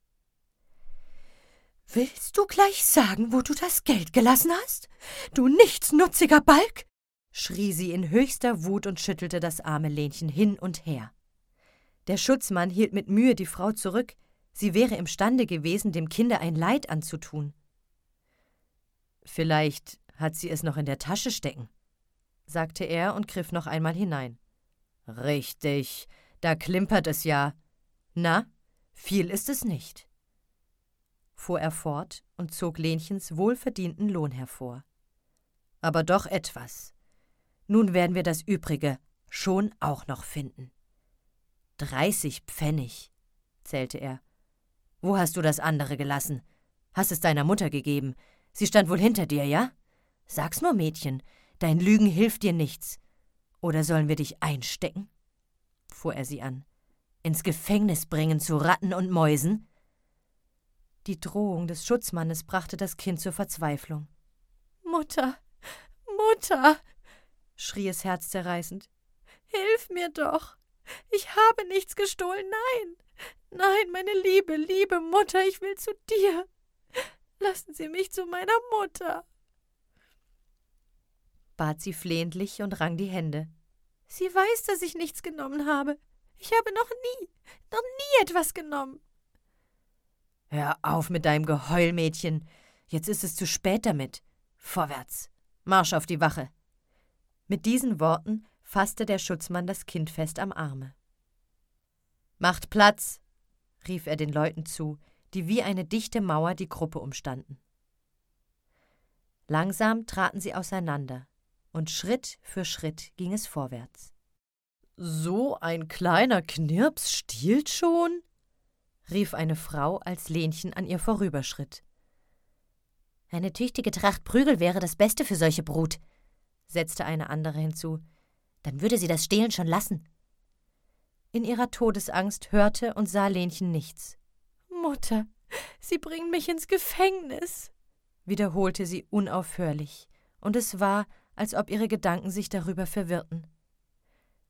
»Willst du gleich sagen, wo du das Geld gelassen hast, du nichtsnutziger Balg?« schrie sie in höchster Wut und schüttelte das arme Lenchen hin und her. Der Schutzmann hielt mit Mühe die Frau zurück. Sie wäre imstande gewesen, dem Kinde ein Leid anzutun. »Vielleicht hat sie es noch in der Tasche stecken«, sagte er und griff noch einmal hinein. »Richtig, da klimpert es ja. Na, viel ist es nicht«, fuhr er fort und zog Lenchens wohlverdienten Lohn hervor. »Aber doch etwas. Nun werden wir das Übrige schon auch noch finden.« »Dreißig Pfennig«, zählte er. »Wo hast du das andere gelassen? Hast es deiner Mutter gegeben? Sie stand wohl hinter dir, ja? Sag's nur, Mädchen, dein Lügen hilft dir nichts. Oder sollen wir dich einstecken?« fuhr er sie an. »Ins Gefängnis bringen zu Ratten und Mäusen?« Die Drohung des Schutzmannes brachte das Kind zur Verzweiflung. »Mutter, Mutter«, schrie es herzzerreißend, »hilf mir doch! Ich habe nichts gestohlen, nein! Nein, meine liebe, liebe Mutter, ich will zu dir! Lassen Sie mich zu meiner Mutter!« bat sie flehentlich und rang die Hände. »Sie weiß, dass ich nichts genommen habe. Ich habe noch nie, noch nie etwas genommen.« »Hör auf mit deinem Geheul, Mädchen. Jetzt ist es zu spät damit. Vorwärts, Marsch auf die Wache.« Mit diesen Worten fasste der Schutzmann das Kind fest am Arme. »Macht Platz«, rief er den Leuten zu, die wie eine dichte Mauer die Gruppe umstanden. Langsam traten sie auseinander, und Schritt für Schritt ging es vorwärts. »So ein kleiner Knirps stiehlt schon?« rief eine Frau, als Lenchen an ihr vorüberschritt. »Eine tüchtige Tracht Prügel wäre das Beste für solche Brut«, setzte eine andere hinzu. »Dann würde sie das Stehlen schon lassen.« In ihrer Todesangst hörte und sah Lenchen nichts. »Mutter, Sie bringen mich ins Gefängnis«, wiederholte sie unaufhörlich, und es war, als ob ihre Gedanken sich darüber verwirrten.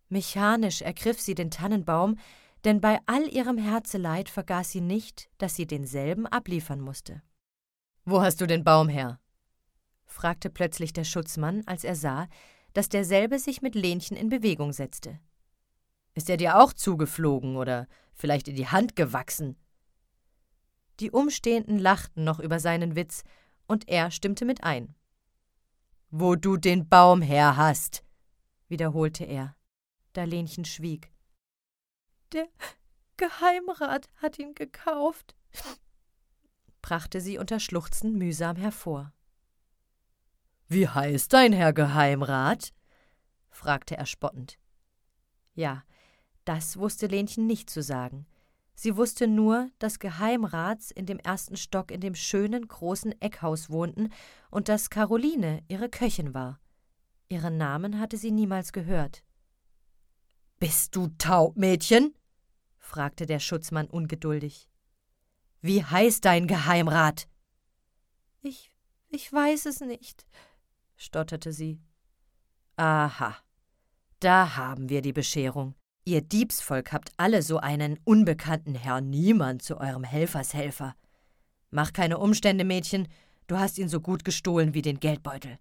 Mechanisch ergriff sie den Tannenbaum, denn bei all ihrem Herzeleid vergaß sie nicht, dass sie denselben abliefern musste. »Wo hast du den Baum her?« fragte plötzlich der Schutzmann, als er sah, dass derselbe sich mit Lenchen in Bewegung setzte. »Ist er dir auch zugeflogen oder vielleicht in die Hand gewachsen?« Die Umstehenden lachten noch über seinen Witz, und er stimmte mit ein. »Wo du den Baum her hast«, wiederholte er, da Lenchen schwieg. »Der Geheimrat hat ihn gekauft«, brachte sie unter Schluchzen mühsam hervor. »Wie heißt dein Herr Geheimrat?« fragte er spottend. Ja, das wusste Lenchen nicht zu sagen. Sie wusste nur, dass Geheimrats in dem ersten Stock in dem schönen, großen Eckhaus wohnten und dass Karoline ihre Köchin war. Ihren Namen hatte sie niemals gehört. »Bist du taub, Mädchen?« fragte der Schutzmann ungeduldig. »Wie heißt dein Geheimrat?« »Ich, ich weiß es nicht«, stotterte sie. »Aha, da haben wir die Bescherung. Ihr Diebsvolk habt alle so einen unbekannten Herrn Niemand zu eurem Helfershelfer. Mach keine Umstände, Mädchen, du hast ihn so gut gestohlen wie den Geldbeutel.«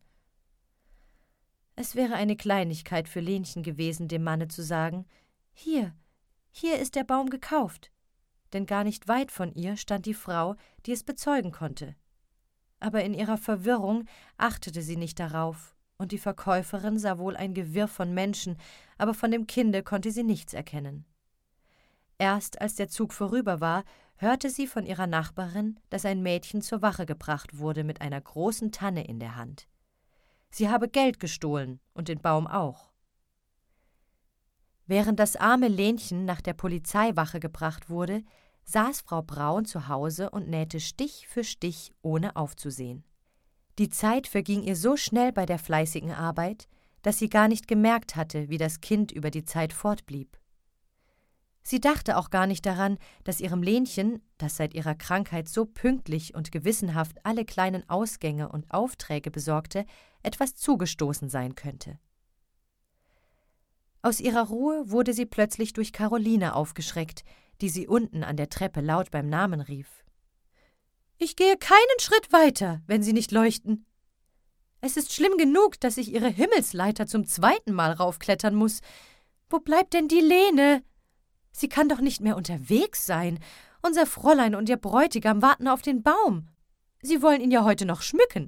Es wäre eine Kleinigkeit für Lenchen gewesen, dem Manne zu sagen, »Hier, hier ist der Baum gekauft«, denn gar nicht weit von ihr stand die Frau, die es bezeugen konnte. Aber in ihrer Verwirrung achtete sie nicht darauf, und die Verkäuferin sah wohl ein Gewirr von Menschen, aber von dem Kinde konnte sie nichts erkennen. Erst als der Zug vorüber war, hörte sie von ihrer Nachbarin, dass ein Mädchen zur Wache gebracht wurde mit einer großen Tanne in der Hand. Sie habe Geld gestohlen und den Baum auch. Während das arme Lenchen nach der Polizeiwache gebracht wurde, saß Frau Braun zu Hause und nähte Stich für Stich, ohne aufzusehen. Die Zeit verging ihr so schnell bei der fleißigen Arbeit, dass sie gar nicht gemerkt hatte, wie das Kind über die Zeit fortblieb. Sie dachte auch gar nicht daran, dass ihrem Lenchen, das seit ihrer Krankheit so pünktlich und gewissenhaft alle kleinen Ausgänge und Aufträge besorgte, etwas zugestoßen sein könnte. Aus ihrer Ruhe wurde sie plötzlich durch Karoline aufgeschreckt, die sie unten an der Treppe laut beim Namen rief. »Ich gehe keinen Schritt weiter, wenn Sie nicht leuchten. Es ist schlimm genug, dass ich Ihre Himmelsleiter zum zweiten Mal raufklettern muss. Wo bleibt denn die Lene? Sie kann doch nicht mehr unterwegs sein. Unser Fräulein und ihr Bräutigam warten auf den Baum. Sie wollen ihn ja heute noch schmücken.«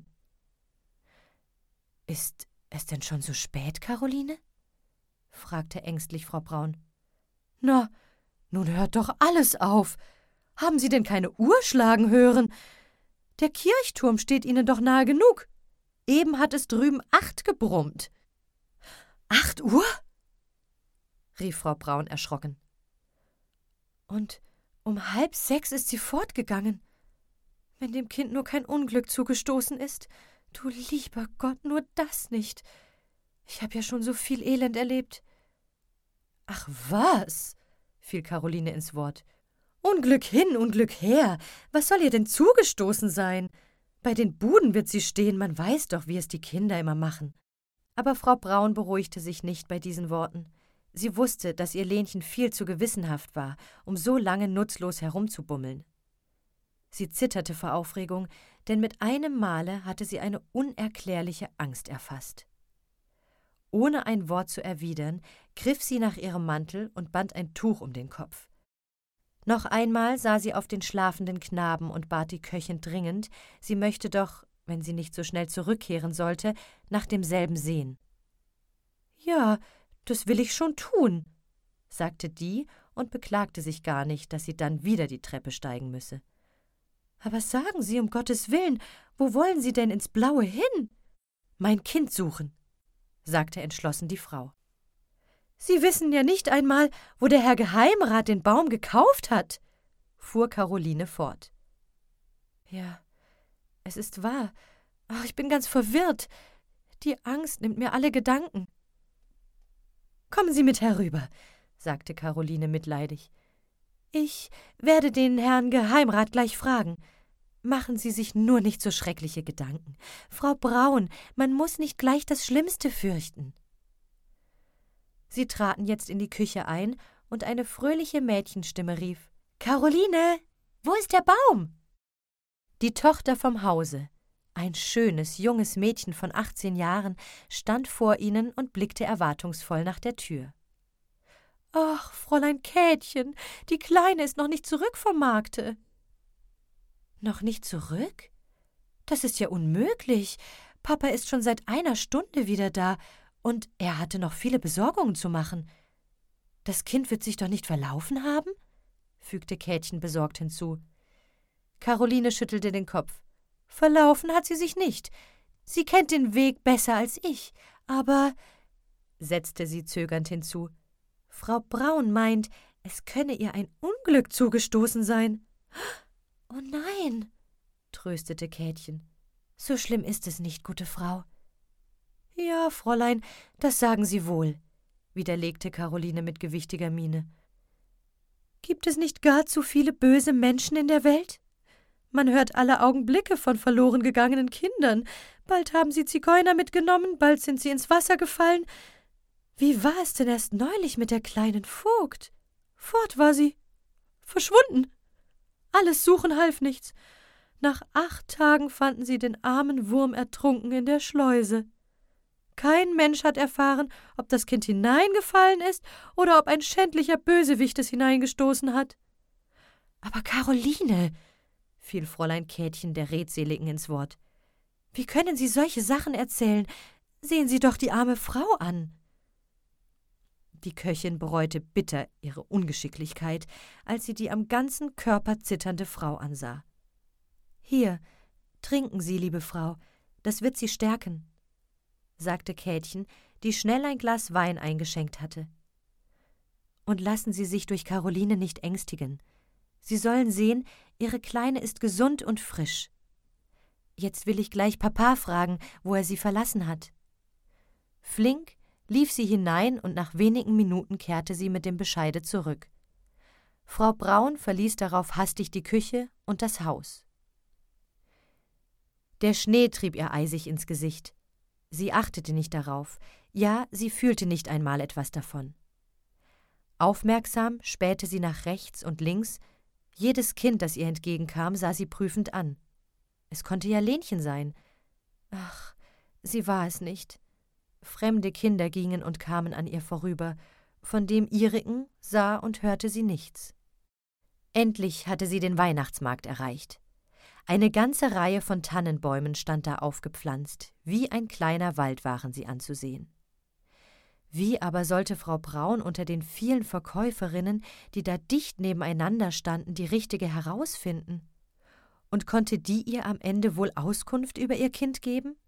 »Ist es denn schon so spät, Karoline?« fragte ängstlich Frau Braun. »Na, nun hört doch alles auf. Haben Sie denn keine Uhr schlagen hören? Der Kirchturm steht Ihnen doch nahe genug. Eben hat es drüben acht gebrummt.« »Acht Uhr?« rief Frau Braun erschrocken. »Und um halb sechs ist sie fortgegangen. Wenn dem Kind nur kein Unglück zugestoßen ist. Du lieber Gott, nur das nicht. Ich habe ja schon so viel Elend erlebt.« »Ach was?« fiel Karoline ins Wort. »Unglück hin, Unglück her. Was soll ihr denn zugestoßen sein? Bei den Buden wird sie stehen, man weiß doch, wie es die Kinder immer machen.« Aber Frau Braun beruhigte sich nicht bei diesen Worten. Sie wusste, dass ihr Lenchen viel zu gewissenhaft war, um so lange nutzlos herumzubummeln. Sie zitterte vor Aufregung, denn mit einem Male hatte sie eine unerklärliche Angst erfasst. Ohne ein Wort zu erwidern, griff sie nach ihrem Mantel und band ein Tuch um den Kopf. Noch einmal sah sie auf den schlafenden Knaben und bat die Köchin dringend, sie möchte doch, wenn sie nicht so schnell zurückkehren sollte, nach demselben sehen. »Ja, das will ich schon tun«, sagte die und beklagte sich gar nicht, dass sie dann wieder die Treppe steigen müsse. »Aber sagen Sie, um Gottes Willen, wo wollen Sie denn ins Blaue hin?« »Mein Kind suchen«, sagte entschlossen die Frau. »Sie wissen ja nicht einmal, wo der Herr Geheimrat den Baum gekauft hat«, fuhr Karoline fort. »Ja, es ist wahr. Ach, ich bin ganz verwirrt. Die Angst nimmt mir alle Gedanken.« »Kommen Sie mit herüber«, sagte Karoline mitleidig. »Ich werde den Herrn Geheimrat gleich fragen. Machen Sie sich nur nicht so schreckliche Gedanken. Frau Braun, man muss nicht gleich das Schlimmste fürchten.« Sie traten jetzt in die Küche ein, und eine fröhliche Mädchenstimme rief: »Karoline, wo ist der Baum?« Die Tochter vom Hause, ein schönes, junges Mädchen von achtzehn Jahren, stand vor ihnen und blickte erwartungsvoll nach der Tür. »Ach, Fräulein Käthchen, die Kleine ist noch nicht zurück vom Markte.« »Noch nicht zurück? Das ist ja unmöglich. Papa ist schon seit einer Stunde wieder da, und er hatte noch viele Besorgungen zu machen. Das Kind wird sich doch nicht verlaufen haben?« fügte Käthchen besorgt hinzu. Karoline schüttelte den Kopf. »Verlaufen hat sie sich nicht. Sie kennt den Weg besser als ich. Aber«, setzte sie zögernd hinzu, »Frau Braun meint, es könne ihr ein Unglück zugestoßen sein.« »Oh nein«, tröstete Käthchen. »So schlimm ist es nicht, gute Frau.« »Ja, Fräulein, das sagen Sie wohl«, widerlegte Karoline mit gewichtiger Miene. »Gibt es nicht gar zu viele böse Menschen in der Welt? Man hört alle Augenblicke von verloren gegangenen Kindern. Bald haben sie Zigeuner mitgenommen, bald sind sie ins Wasser gefallen. Wie war es denn erst neulich mit der kleinen Vogt? Fort war sie. Verschwunden. Alles Suchen half nichts. Nach acht Tagen fanden sie den armen Wurm ertrunken in der Schleuse. Kein Mensch hat erfahren, ob das Kind hineingefallen ist oder ob ein schändlicher Bösewicht es hineingestoßen hat.« »Aber Karoline«, fiel Fräulein Käthchen der Redseligen ins Wort, »wie können Sie solche Sachen erzählen? Sehen Sie doch die arme Frau an.« Die Köchin bereute bitter ihre Ungeschicklichkeit, als sie die am ganzen Körper zitternde Frau ansah. »Hier, trinken Sie, liebe Frau, das wird Sie stärken«, sagte Käthchen, die schnell ein Glas Wein eingeschenkt hatte. »Und lassen Sie sich durch Karoline nicht ängstigen. Sie sollen sehen, Ihre Kleine ist gesund und frisch. Jetzt will ich gleich Papa fragen, wo er sie verlassen hat.« Flink lief sie hinein, und nach wenigen Minuten kehrte sie mit dem Bescheide zurück. Frau Braun verließ darauf hastig die Küche und das Haus. Der Schnee trieb ihr eisig ins Gesicht. Sie achtete nicht darauf, ja, sie fühlte nicht einmal etwas davon. Aufmerksam spähte sie nach rechts und links. Jedes Kind, das ihr entgegenkam, sah sie prüfend an. Es konnte ja Lenchen sein. Ach, sie war es nicht. Fremde Kinder gingen und kamen an ihr vorüber, von dem ihrigen sah und hörte sie nichts. Endlich hatte sie den Weihnachtsmarkt erreicht. Eine ganze Reihe von Tannenbäumen stand da aufgepflanzt, wie ein kleiner Wald waren sie anzusehen. Wie aber sollte Frau Braun unter den vielen Verkäuferinnen, die da dicht nebeneinander standen, die richtige herausfinden? Und konnte die ihr am Ende wohl Auskunft über ihr Kind geben?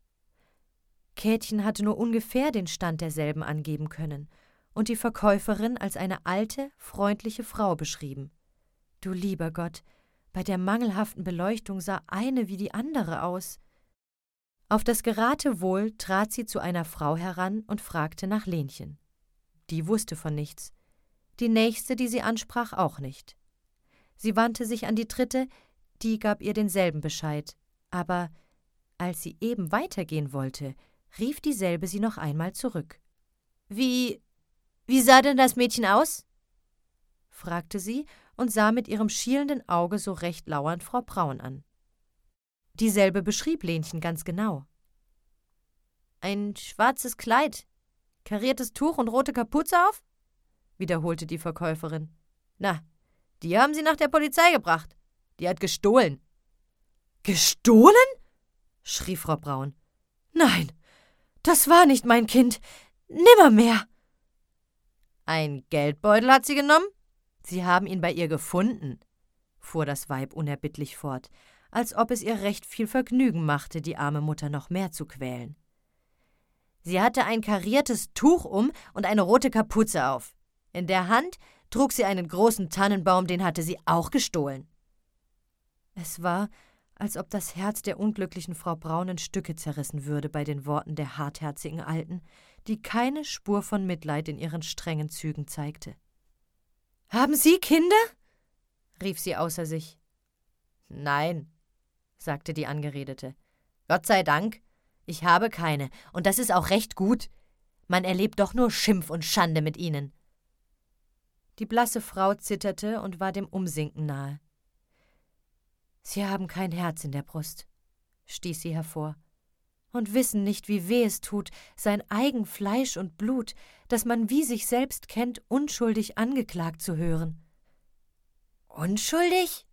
Käthchen hatte nur ungefähr den Stand derselben angeben können und die Verkäuferin als eine alte, freundliche Frau beschrieben. Du lieber Gott, bei der mangelhaften Beleuchtung sah eine wie die andere aus. Auf das Geratewohl trat sie zu einer Frau heran und fragte nach Lenchen. Die wusste von nichts. Die nächste, die sie ansprach, auch nicht. Sie wandte sich an die dritte, die gab ihr denselben Bescheid. Aber als sie eben weitergehen wollte, rief dieselbe sie noch einmal zurück. »Wie, wie sah denn das Mädchen aus?« fragte sie und sah mit ihrem schielenden Auge so recht lauernd Frau Braun an. Dieselbe beschrieb Lenchen ganz genau. »Ein schwarzes Kleid, kariertes Tuch und rote Kapuze auf?« wiederholte die Verkäuferin. »Na, die haben sie nach der Polizei gebracht. Die hat gestohlen.« »Gestohlen?« schrie Frau Braun. »Nein, das war nicht mein Kind. Nimmermehr.« »Ein Geldbeutel hat sie genommen? Sie haben ihn bei ihr gefunden«, fuhr das Weib unerbittlich fort, als ob es ihr recht viel Vergnügen machte, die arme Mutter noch mehr zu quälen. »Sie hatte ein kariertes Tuch um und eine rote Kapuze auf. In der Hand trug sie einen großen Tannenbaum, den hatte sie auch gestohlen.« Es war, als ob das Herz der unglücklichen Frau Braun in Stücke zerrissen würde bei den Worten der hartherzigen Alten, die keine Spur von Mitleid in ihren strengen Zügen zeigte. »Haben Sie Kinder?« rief sie außer sich. »Nein«, sagte die Angeredete. »Gott sei Dank, ich habe keine, und das ist auch recht gut. Man erlebt doch nur Schimpf und Schande mit ihnen.« Die blasse Frau zitterte und war dem Umsinken nahe. »Sie haben kein Herz in der Brust«, stieß sie hervor, »und wissen nicht, wie weh es tut, sein eigen Fleisch und Blut, das man wie sich selbst kennt, unschuldig angeklagt zu hören.« »Unschuldig?«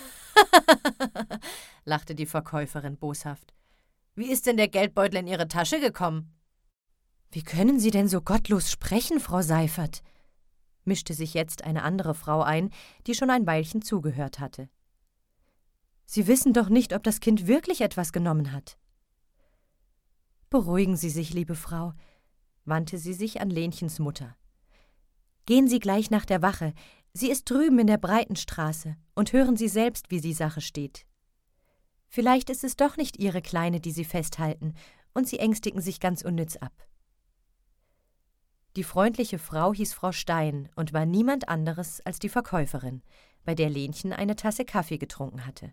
lachte die Verkäuferin boshaft. »Wie ist denn der Geldbeutel in Ihre Tasche gekommen?« »Wie können Sie denn so gottlos sprechen, Frau Seifert?« mischte sich jetzt eine andere Frau ein, die schon ein Weilchen zugehört hatte. »Sie wissen doch nicht, ob das Kind wirklich etwas genommen hat.« »Beruhigen Sie sich, liebe Frau«, wandte sie sich an Lenchens Mutter. »Gehen Sie gleich nach der Wache, sie ist drüben in der Breitenstraße, und hören Sie selbst, wie die Sache steht. Vielleicht ist es doch nicht Ihre Kleine, die Sie festhalten, und Sie ängstigen sich ganz unnütz ab.« Die freundliche Frau hieß Frau Stein und war niemand anderes als die Verkäuferin, bei der Lenchen eine Tasse Kaffee getrunken hatte.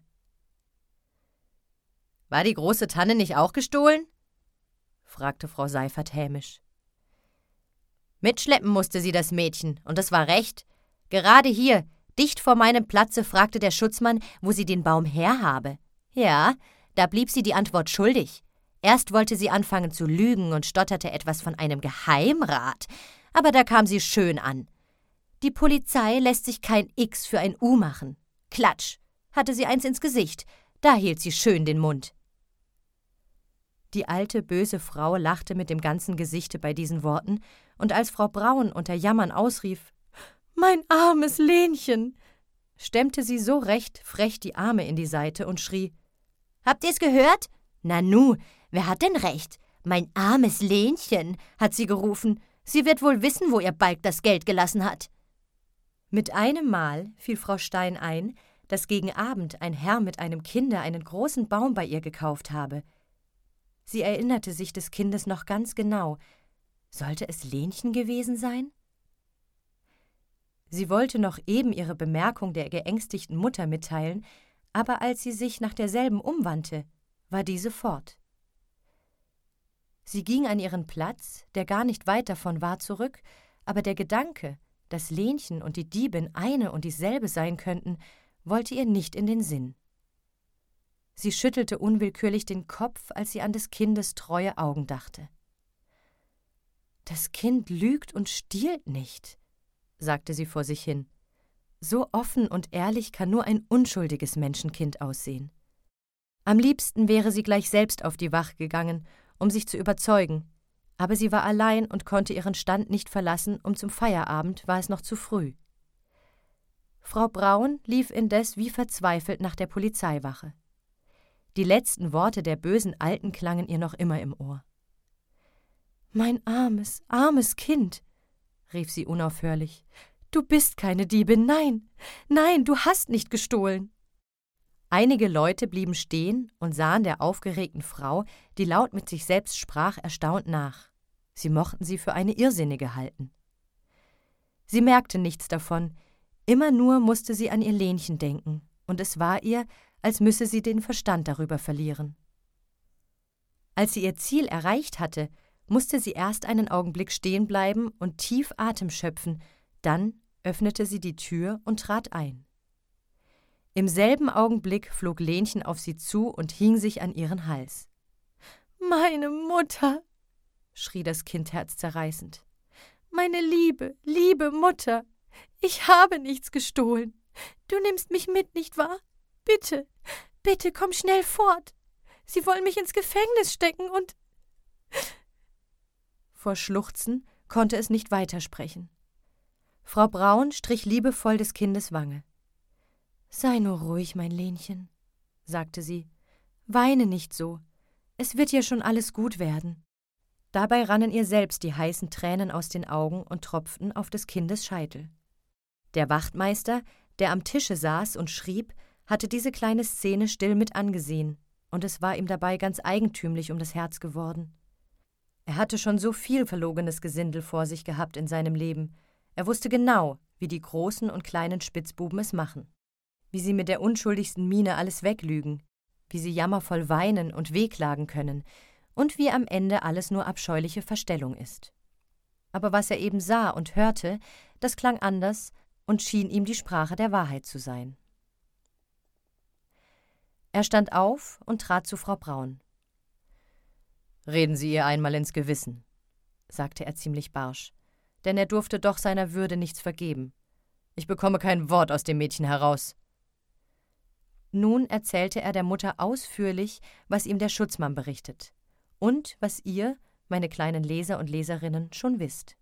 »War die große Tanne nicht auch gestohlen?« fragte Frau Seifert hämisch. »Mitschleppen musste sie das Mädchen, und das war recht. Gerade hier, dicht vor meinem Platze, fragte der Schutzmann, wo sie den Baum her habe. Ja, da blieb sie die Antwort schuldig. Erst wollte sie anfangen zu lügen und stotterte etwas von einem Geheimrat, aber da kam sie schön an. Die Polizei lässt sich kein X für ein U machen. Klatsch, hatte sie eins ins Gesicht, da hielt sie schön den Mund.« Die alte, böse Frau lachte mit dem ganzen Gesichte bei diesen Worten, und als Frau Braun unter Jammern ausrief, »Mein armes Lenchen«, stemmte sie so recht frech die Arme in die Seite und schrie, »Habt ihr's gehört? Na nu, wer hat denn recht? Mein armes Lenchen«, hat sie gerufen, »sie wird wohl wissen, wo ihr Balg das Geld gelassen hat.« Mit einem Mal fiel Frau Stein ein, dass gegen Abend ein Herr mit einem Kinde einen großen Baum bei ihr gekauft habe. Sie erinnerte sich des Kindes noch ganz genau. Sollte es Lenchen gewesen sein? Sie wollte noch eben ihre Bemerkung der geängstigten Mutter mitteilen, aber als sie sich nach derselben umwandte, war diese fort. Sie ging an ihren Platz, der gar nicht weit davon war, zurück, aber der Gedanke, dass Lenchen und die Diebin eine und dieselbe sein könnten, wollte ihr nicht in den Sinn. Sie schüttelte unwillkürlich den Kopf, als sie an des Kindes treue Augen dachte. »Das Kind lügt und stiehlt nicht«, sagte sie vor sich hin. »So offen und ehrlich kann nur ein unschuldiges Menschenkind aussehen.« Am liebsten wäre sie gleich selbst auf die Wache gegangen, um sich zu überzeugen, aber sie war allein und konnte ihren Stand nicht verlassen, um zum Feierabend war es noch zu früh. Frau Braun lief indes wie verzweifelt nach der Polizeiwache. Die letzten Worte der bösen Alten klangen ihr noch immer im Ohr. »Mein armes, armes Kind«, rief sie unaufhörlich, »du bist keine Diebin, nein, nein, du hast nicht gestohlen.« Einige Leute blieben stehen und sahen der aufgeregten Frau, die laut mit sich selbst sprach, erstaunt nach. Sie mochten sie für eine Irrsinnige halten. Sie merkte nichts davon, immer nur musste sie an ihr Lenchen denken, und es war ihr, als müsse sie den Verstand darüber verlieren. Als sie ihr Ziel erreicht hatte, musste sie erst einen Augenblick stehen bleiben und tief Atem schöpfen, dann öffnete sie die Tür und trat ein. Im selben Augenblick flog Lenchen auf sie zu und hing sich an ihren Hals. »Meine Mutter«, schrie das Kind herzzerreißend, »meine liebe, liebe Mutter, ich habe nichts gestohlen. Du nimmst mich mit, nicht wahr? Bitte, bitte komm schnell fort. Sie wollen mich ins Gefängnis stecken und...« Vor Schluchzen konnte es nicht weitersprechen. Frau Braun strich liebevoll des Kindes Wange. »Sei nur ruhig, mein Lenchen«, sagte sie. »Weine nicht so. Es wird ja schon alles gut werden.« Dabei rannen ihr selbst die heißen Tränen aus den Augen und tropften auf des Kindes Scheitel. Der Wachtmeister, der am Tische saß und schrieb, hatte diese kleine Szene still mit angesehen, und es war ihm dabei ganz eigentümlich um das Herz geworden. Er hatte schon so viel verlogenes Gesindel vor sich gehabt in seinem Leben. Er wusste genau, wie die großen und kleinen Spitzbuben es machen. Wie sie mit der unschuldigsten Miene alles weglügen, wie sie jammervoll weinen und wehklagen können und wie am Ende alles nur abscheuliche Verstellung ist. aber was er eben sah und hörte, das klang anders und schien ihm die Sprache der Wahrheit zu sein. Er stand auf und trat zu Frau Braun. »Reden Sie ihr einmal ins Gewissen«, sagte er ziemlich barsch, denn er durfte doch seiner Würde nichts vergeben. »Ich bekomme kein Wort aus dem Mädchen heraus.« Nun erzählte er der Mutter ausführlich, was ihm der Schutzmann berichtet und was ihr, meine kleinen Leser und Leserinnen, schon wisst.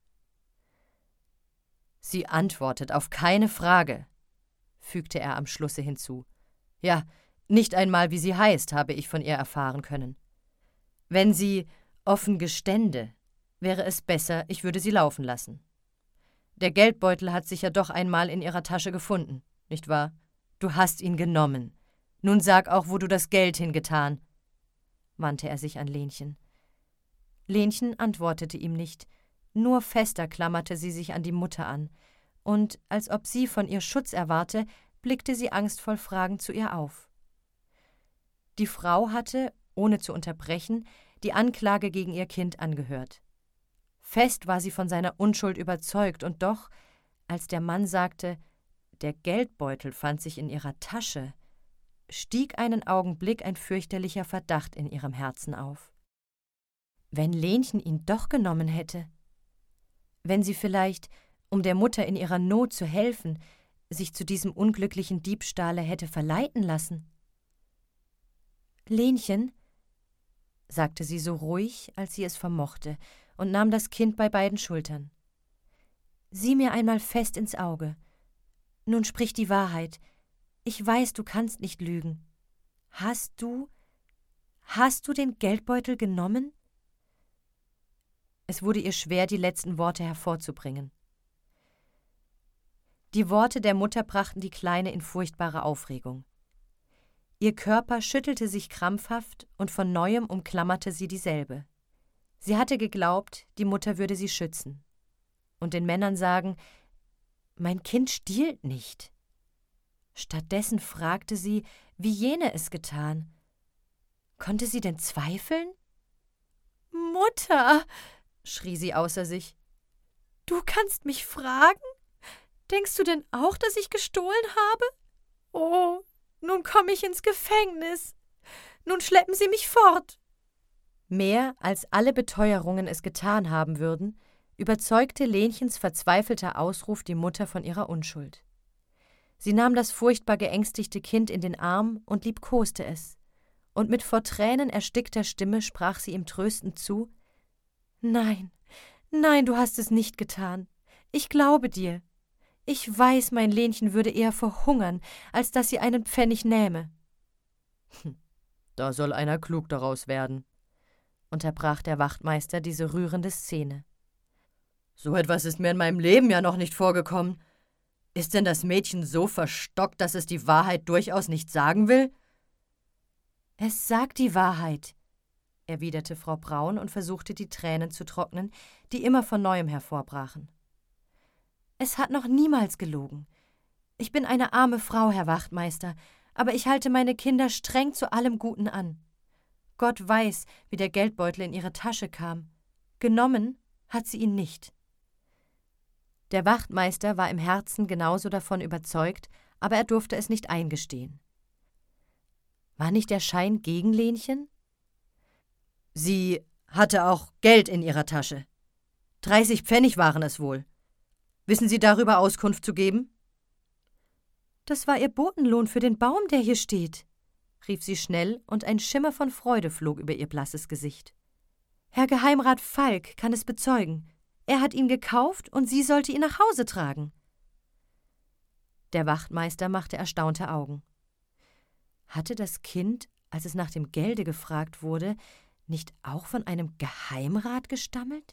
»Sie antwortet auf keine Frage«, fügte er am Schlusse hinzu. »Ja, nicht einmal, wie sie heißt, habe ich von ihr erfahren können. Wenn sie offen gestände, wäre es besser, ich würde sie laufen lassen. Der Geldbeutel hat sich ja doch einmal in ihrer Tasche gefunden, nicht wahr? Du hast ihn genommen. Nun sag auch, wo du das Geld hingetan«, wandte er sich an Lenchen. Lenchen antwortete ihm nicht, nur fester klammerte sie sich an die Mutter an, und, als ob sie von ihr Schutz erwarte, blickte sie angstvoll fragend zu ihr auf. Die Frau hatte, ohne zu unterbrechen, die Anklage gegen ihr Kind angehört. Fest war sie von seiner Unschuld überzeugt, und doch, als der Mann sagte, der Geldbeutel fand sich in ihrer Tasche, stieg einen Augenblick ein fürchterlicher Verdacht in ihrem Herzen auf. Wenn Lenchen ihn doch genommen hätte? Wenn sie vielleicht, um der Mutter in ihrer Not zu helfen, sich zu diesem unglücklichen Diebstahle hätte verleiten lassen? »Lenchen«, sagte sie so ruhig, als sie es vermochte, und nahm das Kind bei beiden Schultern. »Sieh mir einmal fest ins Auge. Nun sprich die Wahrheit. Ich weiß, du kannst nicht lügen. Hast du, hast du den Geldbeutel genommen?« Es wurde ihr schwer, die letzten Worte hervorzubringen. Die Worte der Mutter brachten die Kleine in furchtbare Aufregung. Ihr Körper schüttelte sich krampfhaft und von Neuem umklammerte sie dieselbe. Sie hatte geglaubt, die Mutter würde sie schützen und den Männern sagen, »Mein Kind stiehlt nicht.« Stattdessen fragte sie, wie jene es getan. Konnte sie denn zweifeln? »Mutter«, schrie sie außer sich, »du kannst mich fragen? Denkst du denn auch, dass ich gestohlen habe? Oh, nun komme ich ins Gefängnis. Nun schleppen sie mich fort.« Mehr als alle Beteuerungen es getan haben würden, überzeugte Lenchens verzweifelter Ausruf die Mutter von ihrer Unschuld. Sie nahm das furchtbar geängstigte Kind in den Arm und liebkoste es, und mit vor Tränen erstickter Stimme sprach sie ihm tröstend zu, »Nein, nein, du hast es nicht getan. Ich glaube dir. Ich weiß, mein Lenchen würde eher verhungern, als dass sie einen Pfennig nähme.« »Hm, da soll einer klug daraus werden«, unterbrach der Wachtmeister diese rührende Szene. »So etwas ist mir in meinem Leben ja noch nicht vorgekommen. Ist denn das Mädchen so verstockt, dass es die Wahrheit durchaus nicht sagen will?« »Es sagt die Wahrheit«, erwiderte Frau Braun und versuchte, die Tränen zu trocknen, die immer von Neuem hervorbrachen. »Es hat noch niemals gelogen. Ich bin eine arme Frau, Herr Wachtmeister, aber ich halte meine Kinder streng zu allem Guten an. Gott weiß, wie der Geldbeutel in ihre Tasche kam. Genommen hat sie ihn nicht.« Der Wachtmeister war im Herzen genauso davon überzeugt, aber er durfte es nicht eingestehen. War nicht der Schein gegen Lenchen? »Sie hatte auch Geld in ihrer Tasche. Dreißig Pfennig waren es wohl. Wissen Sie darüber Auskunft zu geben?« »Das war ihr Botenlohn für den Baum, der hier steht«, rief sie schnell, und ein Schimmer von Freude flog über ihr blasses Gesicht. »Herr Geheimrat Falk kann es bezeugen. Er hat ihn gekauft, und sie sollte ihn nach Hause tragen.« Der Wachtmeister machte erstaunte Augen. Hatte das Kind, als es nach dem Gelde gefragt wurde, nicht auch von einem Geheimrat gestammelt?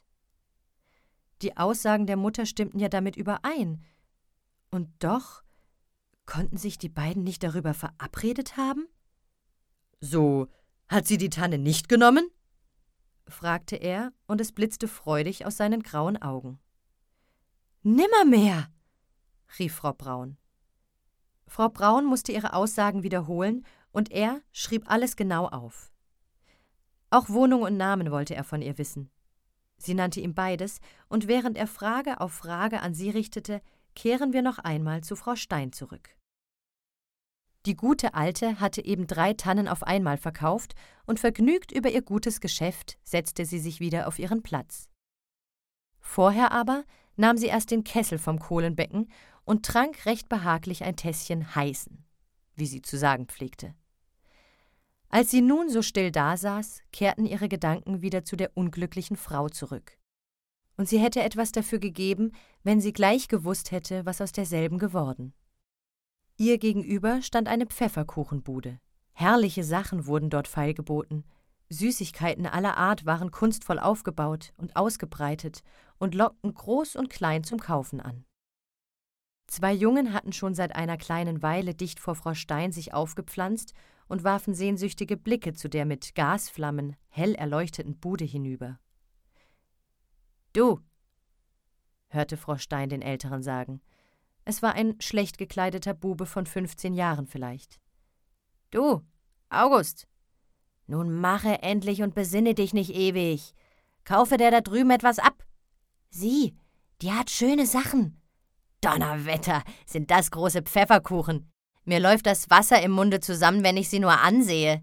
Die Aussagen der Mutter stimmten ja damit überein. Und doch konnten sich die beiden nicht darüber verabredet haben? »So, hat sie die Tanne nicht genommen?« fragte er, und es blitzte freudig aus seinen grauen Augen. »Nimmermehr«, rief Frau Braun. Frau Braun musste ihre Aussagen wiederholen, und er schrieb alles genau auf. Auch Wohnung und Namen wollte er von ihr wissen. Sie nannte ihm beides, und während er Frage auf Frage an sie richtete, kehren wir noch einmal zu Frau Stein zurück. Die gute Alte hatte eben drei Tannen auf einmal verkauft, und vergnügt über ihr gutes Geschäft setzte sie sich wieder auf ihren Platz. Vorher aber nahm sie erst den Kessel vom Kohlenbecken und trank recht behaglich ein Tässchen heißen, wie sie zu sagen pflegte. Als sie nun so still dasaß, kehrten ihre Gedanken wieder zu der unglücklichen Frau zurück. Und sie hätte etwas dafür gegeben, wenn sie gleich gewusst hätte, was aus derselben geworden. Ihr gegenüber stand eine Pfefferkuchenbude. Herrliche Sachen wurden dort feilgeboten. Süßigkeiten aller Art waren kunstvoll aufgebaut und ausgebreitet und lockten groß und klein zum Kaufen an. Zwei Jungen hatten schon seit einer kleinen Weile dicht vor Frau Stein sich aufgepflanzt und warfen sehnsüchtige Blicke zu der mit Gasflammen hell erleuchteten Bude hinüber. »Du«, hörte Frau Stein den Älteren sagen. Es war ein schlecht gekleideter Bube von fünfzehn Jahren vielleicht. »Du, August, nun mache endlich und besinne dich nicht ewig. Kaufe der da drüben etwas ab. Sieh, die hat schöne Sachen. Donnerwetter, sind das große Pfefferkuchen. Mir läuft das Wasser im Munde zusammen, wenn ich sie nur ansehe.«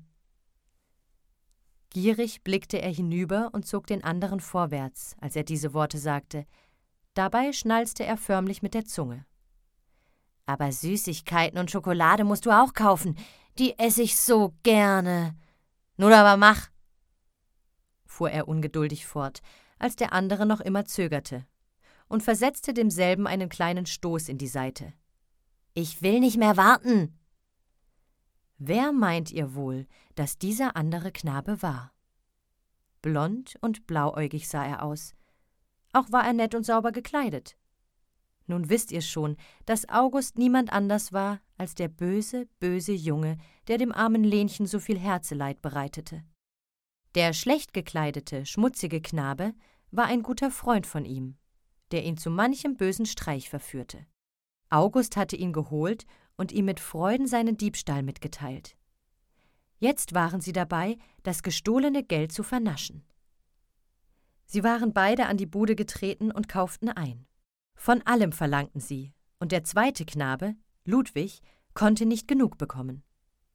Gierig blickte er hinüber und zog den anderen vorwärts, als er diese Worte sagte. Dabei schnalzte er förmlich mit der Zunge. »Aber Süßigkeiten und Schokolade musst du auch kaufen. Die esse ich so gerne. Nun aber mach«, fuhr er ungeduldig fort, als der andere noch immer zögerte, und versetzte demselben einen kleinen Stoß in die Seite. »Ich will nicht mehr warten.« Wer meint ihr wohl, dass dieser andere Knabe war? Blond und blauäugig sah er aus. Auch war er nett und sauber gekleidet. Nun wisst ihr schon, dass August niemand anders war als der böse, böse Junge, der dem armen Lenchen so viel Herzeleid bereitete. Der schlecht gekleidete, schmutzige Knabe war ein guter Freund von ihm, der ihn zu manchem bösen Streich verführte. August hatte ihn geholt und ihm mit Freuden seinen Diebstahl mitgeteilt. Jetzt waren sie dabei, das gestohlene Geld zu vernaschen. Sie waren beide an die Bude getreten und kauften ein. Von allem verlangten sie, und der zweite Knabe, Ludwig, konnte nicht genug bekommen.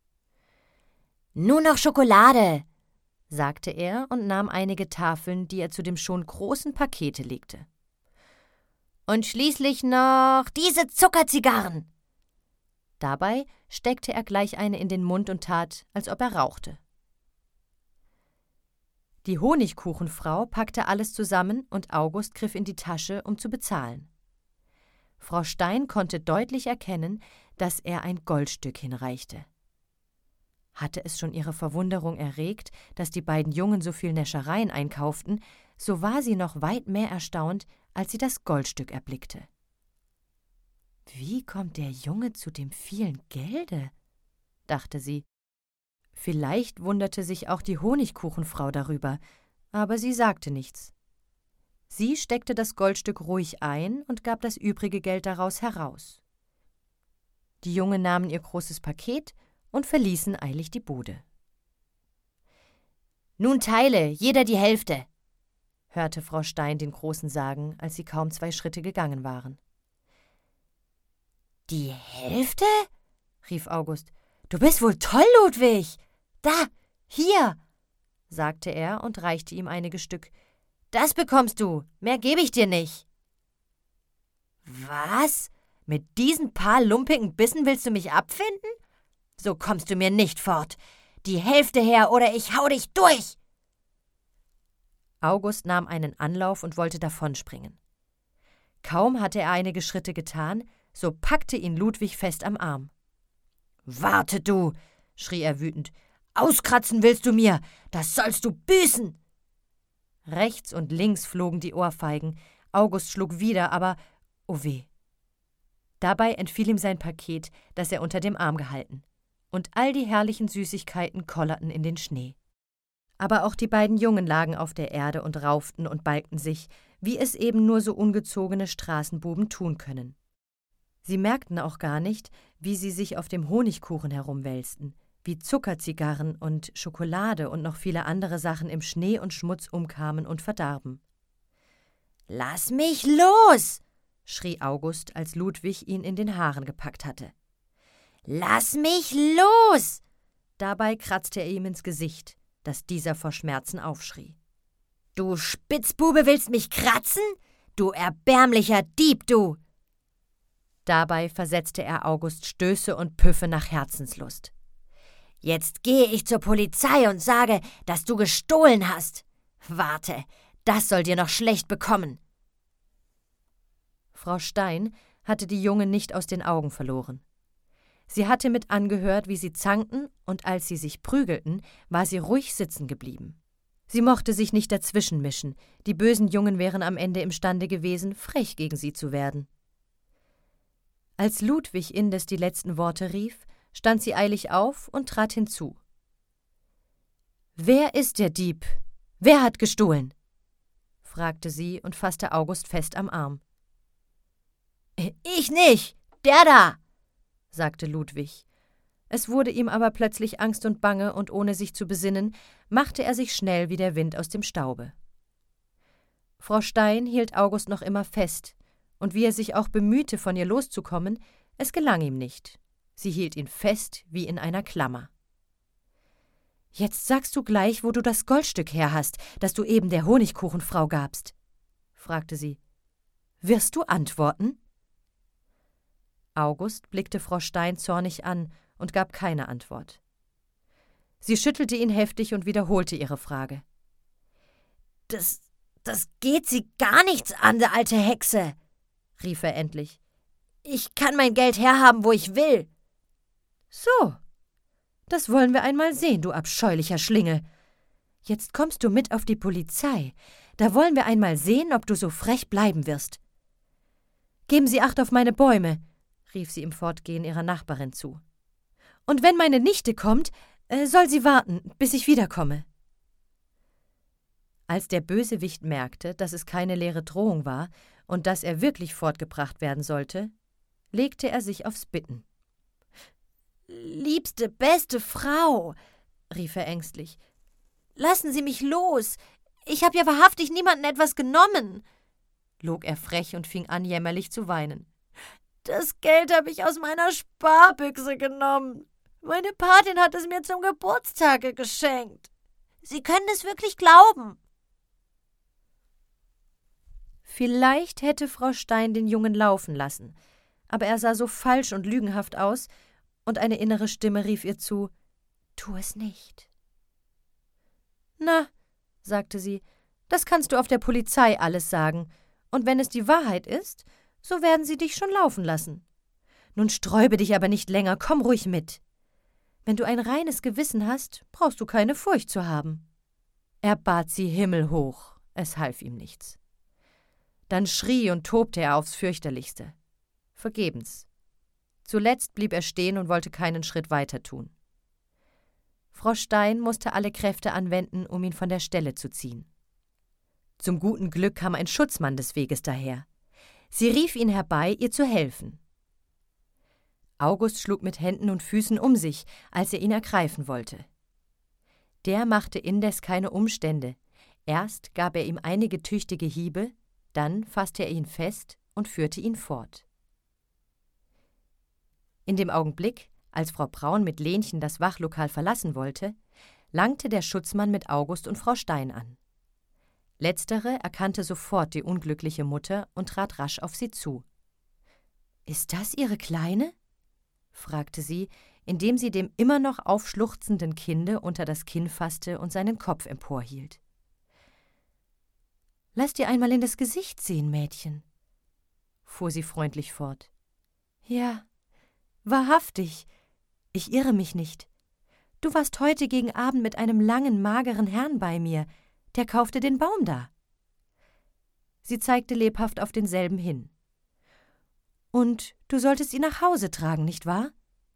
»Nur noch Schokolade«, sagte er und nahm einige Tafeln, die er zu dem schon großen Pakete legte. »Und schließlich noch diese Zuckerzigarren.« Dabei steckte er gleich eine in den Mund und tat, als ob er rauchte. Die Honigkuchenfrau packte alles zusammen und August griff in die Tasche, um zu bezahlen. Frau Stein konnte deutlich erkennen, dass er ein Goldstück hinreichte. Hatte es schon ihre Verwunderung erregt, dass die beiden Jungen so viel Näschereien einkauften, so war sie noch weit mehr erstaunt, als sie das Goldstück erblickte. »Wie kommt der Junge zu dem vielen Gelde?«, dachte sie. Vielleicht wunderte sich auch die Honigkuchenfrau darüber, aber sie sagte nichts. Sie steckte das Goldstück ruhig ein und gab das übrige Geld daraus heraus. Die Jungen nahmen ihr großes Paket und verließen eilig die Bude. »Nun teile, jeder die Hälfte«, hörte Frau Stein den Großen sagen, als sie kaum zwei Schritte gegangen waren. »Die Hälfte?«, rief August. »Du bist wohl toll, Ludwig! Da, hier«, sagte er und reichte ihm einige Stück. »Das bekommst du, mehr gebe ich dir nicht.« »Was? Mit diesen paar lumpigen Bissen willst du mich abfinden? So kommst du mir nicht fort. Die Hälfte her, oder ich hau dich durch!« August nahm einen Anlauf und wollte davonspringen. Kaum hatte er einige Schritte getan, so packte ihn Ludwig fest am Arm. »Warte du«, schrie er wütend, »auskratzen willst du mir, das sollst du büßen!« Rechts und links flogen die Ohrfeigen, August schlug wieder, aber oh weh. Dabei entfiel ihm sein Paket, das er unter dem Arm gehalten, und all die herrlichen Süßigkeiten kollerten in den Schnee. Aber auch die beiden Jungen lagen auf der Erde und rauften und balgten sich, wie es eben nur so ungezogene Straßenbuben tun können. Sie merkten auch gar nicht, wie sie sich auf dem Honigkuchen herumwälzten, wie Zuckerzigarren und Schokolade und noch viele andere Sachen im Schnee und Schmutz umkamen und verdarben. »Lass mich los«, schrie August, als Ludwig ihn in den Haaren gepackt hatte. »Lass mich los!« Dabei kratzte er ihm ins Gesicht, dass dieser vor Schmerzen aufschrie. »Du Spitzbube willst mich kratzen? Du erbärmlicher Dieb, du!« Dabei versetzte er August Stöße und Püffe nach Herzenslust. »Jetzt gehe ich zur Polizei und sage, dass du gestohlen hast. Warte, das soll dir noch schlecht bekommen.« Frau Stein hatte die Jungen nicht aus den Augen verloren. Sie hatte mit angehört, wie sie zankten, und als sie sich prügelten, war sie ruhig sitzen geblieben. Sie mochte sich nicht dazwischenmischen, die bösen Jungen wären am Ende imstande gewesen, frech gegen sie zu werden. Als Ludwig indes die letzten Worte rief, stand sie eilig auf und trat hinzu. »Wer ist der Dieb? Wer hat gestohlen?« fragte sie und fasste August fest am Arm. »Ich nicht, der da«, sagte Ludwig. Es wurde ihm aber plötzlich Angst und Bange, und ohne sich zu besinnen, machte er sich schnell wie der Wind aus dem Staube. Frau Stein hielt August noch immer fest, und wie er sich auch bemühte, von ihr loszukommen, es gelang ihm nicht. Sie hielt ihn fest wie in einer Klammer. »Jetzt sagst du gleich, wo du das Goldstück her hast, das du eben der Honigkuchenfrau gabst«, fragte sie. »Wirst du antworten?« August blickte Frau Stein zornig an und gab keine Antwort. Sie schüttelte ihn heftig und wiederholte ihre Frage. »Das, das geht sie gar nichts an, der alte Hexe«, rief er endlich. »Ich kann mein Geld herhaben, wo ich will.« »So, das wollen wir einmal sehen, du abscheulicher Schlingel. Jetzt kommst du mit auf die Polizei. Da wollen wir einmal sehen, ob du so frech bleiben wirst.« »Geben Sie Acht auf meine Bäume«, rief sie im Fortgehen ihrer Nachbarin zu. »Und wenn meine Nichte kommt, äh, soll sie warten, bis ich wiederkomme.« Als der Bösewicht merkte, dass es keine leere Drohung war und dass er wirklich fortgebracht werden sollte, legte er sich aufs Bitten. »Liebste, beste Frau«, rief er ängstlich, »lassen Sie mich los. Ich habe ja wahrhaftig niemandem etwas genommen«, log er frech und fing an, jämmerlich zu weinen. »Das Geld habe ich aus meiner Sparbüchse genommen. Meine Patin hat es mir zum Geburtstage geschenkt. Sie können es wirklich glauben.« Vielleicht hätte Frau Stein den Jungen laufen lassen, aber er sah so falsch und lügenhaft aus, und eine innere Stimme rief ihr zu, »Tu es nicht.« »Na«, sagte sie, »das kannst du auf der Polizei alles sagen, und wenn es die Wahrheit ist, so werden sie dich schon laufen lassen. Nun sträube dich aber nicht länger, komm ruhig mit. Wenn du ein reines Gewissen hast, brauchst du keine Furcht zu haben.« Er bat sie himmelhoch, es half ihm nichts. Dann schrie und tobte er aufs fürchterlichste. Vergebens. Zuletzt blieb er stehen und wollte keinen Schritt weiter tun. Frau Stein musste alle Kräfte anwenden, um ihn von der Stelle zu ziehen. Zum guten Glück kam ein Schutzmann des Weges daher. Sie rief ihn herbei, ihr zu helfen. August schlug mit Händen und Füßen um sich, als er ihn ergreifen wollte. Der machte indes keine Umstände. Erst gab er ihm einige tüchtige Hiebe, dann fasste er ihn fest und führte ihn fort. In dem Augenblick, als Frau Braun mit Lenchen das Wachlokal verlassen wollte, langte der Schutzmann mit August und Frau Stein an. Letztere erkannte sofort die unglückliche Mutter und trat rasch auf sie zu. »Ist das Ihre Kleine?« fragte sie, indem sie dem immer noch aufschluchzenden Kinde unter das Kinn fasste und seinen Kopf emporhielt. »Lass dir einmal in das Gesicht sehen, Mädchen«, fuhr sie freundlich fort. »Ja, wahrhaftig, ich irre mich nicht. Du warst heute gegen Abend mit einem langen, mageren Herrn bei mir, der kaufte den Baum da.« Sie zeigte lebhaft auf denselben hin. »Und du solltest ihn nach Hause tragen, nicht wahr?«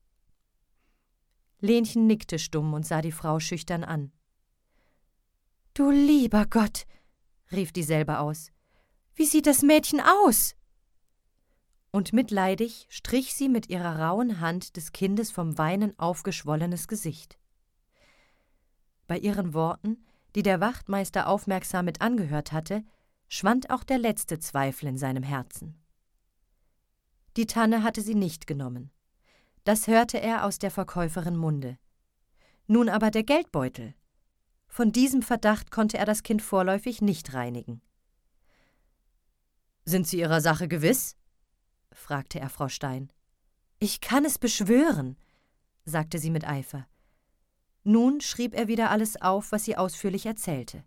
Lenchen nickte stumm und sah die Frau schüchtern an. »Du lieber Gott«, rief dieselbe aus, »wie sieht das Mädchen aus?« Und mitleidig strich sie mit ihrer rauen Hand des Kindes vom Weinen aufgeschwollenes Gesicht. Bei ihren Worten, die der Wachtmeister aufmerksam mit angehört hatte, schwand auch der letzte Zweifel in seinem Herzen. Die Tanne hatte sie nicht genommen. Das hörte er aus der Verkäuferin Munde. Nun aber der Geldbeutel. Von diesem Verdacht konnte er das Kind vorläufig nicht reinigen. »Sind Sie Ihrer Sache gewiss?« fragte er Frau Stein. »Ich kann es beschwören«, sagte sie mit Eifer. Nun schrieb er wieder alles auf, was sie ausführlich erzählte.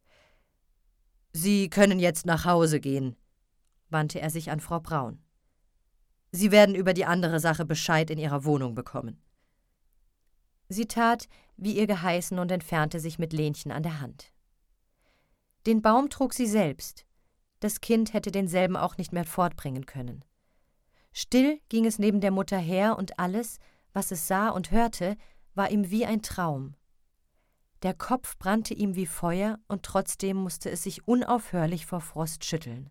»Sie können jetzt nach Hause gehen«, wandte er sich an Frau Braun. »Sie werden über die andere Sache Bescheid in Ihrer Wohnung bekommen.« Sie tat, wie ihr geheißen, und entfernte sich mit Lenchen an der Hand. Den Baum trug sie selbst. Das Kind hätte denselben auch nicht mehr fortbringen können. Still ging es neben der Mutter her, und alles, was es sah und hörte, war ihm wie ein Traum. Der Kopf brannte ihm wie Feuer, und trotzdem musste es sich unaufhörlich vor Frost schütteln.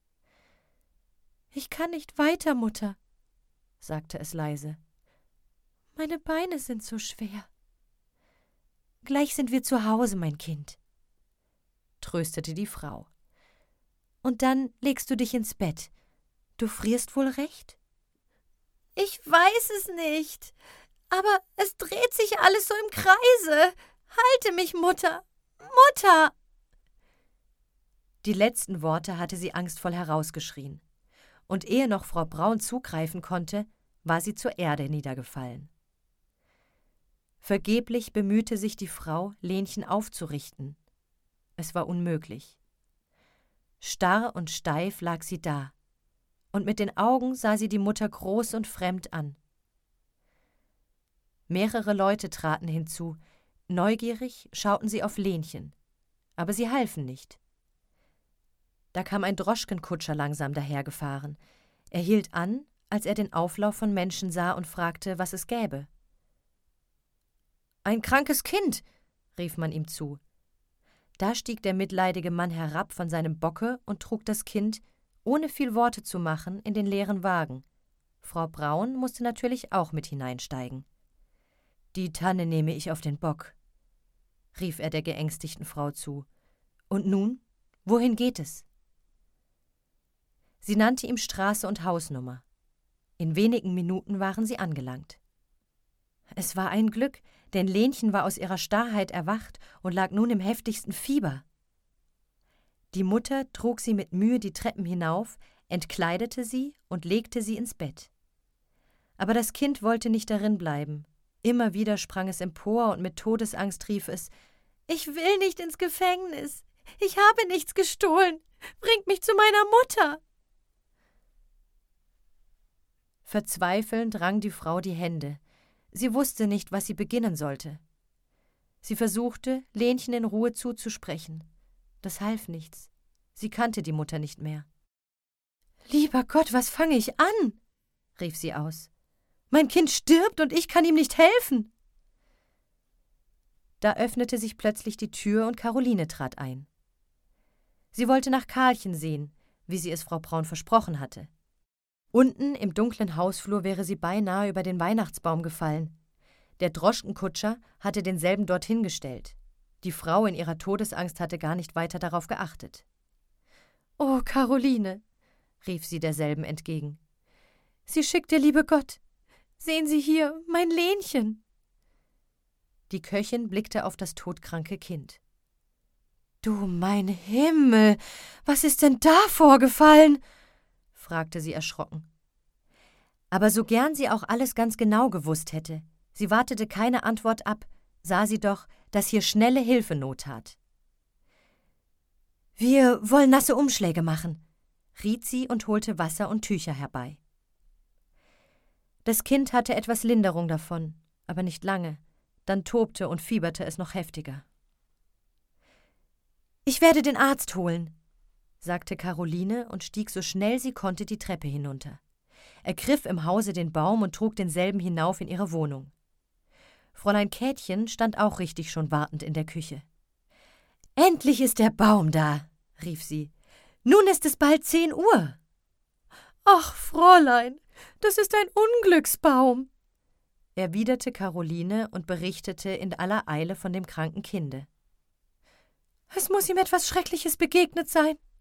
»Ich kann nicht weiter, Mutter«, sagte es leise. »Meine Beine sind so schwer.« »Gleich sind wir zu Hause, mein Kind«, tröstete die Frau. »Und dann legst du dich ins Bett. Du frierst wohl recht?« »Ich weiß es nicht, aber es dreht sich alles so im Kreise. Halte mich, Mutter! Mutter!« Die letzten Worte hatte sie angstvoll herausgeschrien. Und ehe noch Frau Braun zugreifen konnte, war sie zur Erde niedergefallen. Vergeblich bemühte sich die Frau, Lenchen aufzurichten. Es war unmöglich. Starr und steif lag sie da, und mit den Augen sah sie die Mutter groß und fremd an. Mehrere Leute traten hinzu, neugierig schauten sie auf Lenchen, aber sie halfen nicht. Da kam ein Droschkenkutscher langsam dahergefahren. Er hielt an, als er den Auflauf von Menschen sah, und fragte, was es gäbe. »Ein krankes Kind«, rief man ihm zu. Da stieg der mitleidige Mann herab von seinem Bocke und trug das Kind, ohne viel Worte zu machen, in den leeren Wagen. Frau Braun musste natürlich auch mit hineinsteigen. »Die Tanne nehme ich auf den Bock«, rief er der geängstigten Frau zu. »Und nun, wohin geht es?« Sie nannte ihm Straße und Hausnummer. In wenigen Minuten waren sie angelangt. Es war ein Glück, denn Lenchen war aus ihrer Starrheit erwacht und lag nun im heftigsten Fieber. Die Mutter trug sie mit Mühe die Treppen hinauf, entkleidete sie und legte sie ins Bett. Aber das Kind wollte nicht darin bleiben. Immer wieder sprang es empor und mit Todesangst rief es: »Ich will nicht ins Gefängnis. Ich habe nichts gestohlen. Bringt mich zu meiner Mutter.« Verzweifelnd rang die Frau die Hände. Sie wusste nicht, was sie beginnen sollte. Sie versuchte, Lenchen in Ruhe zuzusprechen. Das half nichts. Sie kannte die Mutter nicht mehr. »Lieber Gott, was fange ich an?«, rief sie aus. »Mein Kind stirbt und ich kann ihm nicht helfen.« Da öffnete sich plötzlich die Tür und Caroline trat ein. Sie wollte nach Karlchen sehen, wie sie es Frau Braun versprochen hatte. Unten im dunklen Hausflur wäre sie beinahe über den Weihnachtsbaum gefallen. Der Droschkenkutscher hatte denselben dorthin gestellt. Die Frau in ihrer Todesangst hatte gar nicht weiter darauf geachtet. »Oh, Caroline«, rief sie derselben entgegen. »Sie schickt der liebe Gott. Sehen Sie hier, mein Lenchen.« Die Köchin blickte auf das todkranke Kind. »Du mein Himmel, was ist denn da vorgefallen?«, fragte sie erschrocken. Aber so gern sie auch alles ganz genau gewusst hätte, sie wartete keine Antwort ab, sah sie doch, dass hier schnelle Hilfe Not tat. »Wir wollen nasse Umschläge machen«, riet sie und holte Wasser und Tücher herbei. Das Kind hatte etwas Linderung davon, aber nicht lange, dann tobte und fieberte es noch heftiger. »Ich werde den Arzt holen«, sagte Caroline und stieg so schnell sie konnte die Treppe hinunter. Ergriff im Hause den Baum und trug denselben hinauf in ihre Wohnung. Fräulein Käthchen stand auch richtig schon wartend in der Küche. »Endlich ist der Baum da«, rief sie. »Nun ist es bald zehn Uhr.« »Ach, Fräulein, das ist ein Unglücksbaum«, erwiderte Caroline und berichtete in aller Eile von dem kranken Kinde. »Es muss ihm etwas Schreckliches begegnet sein.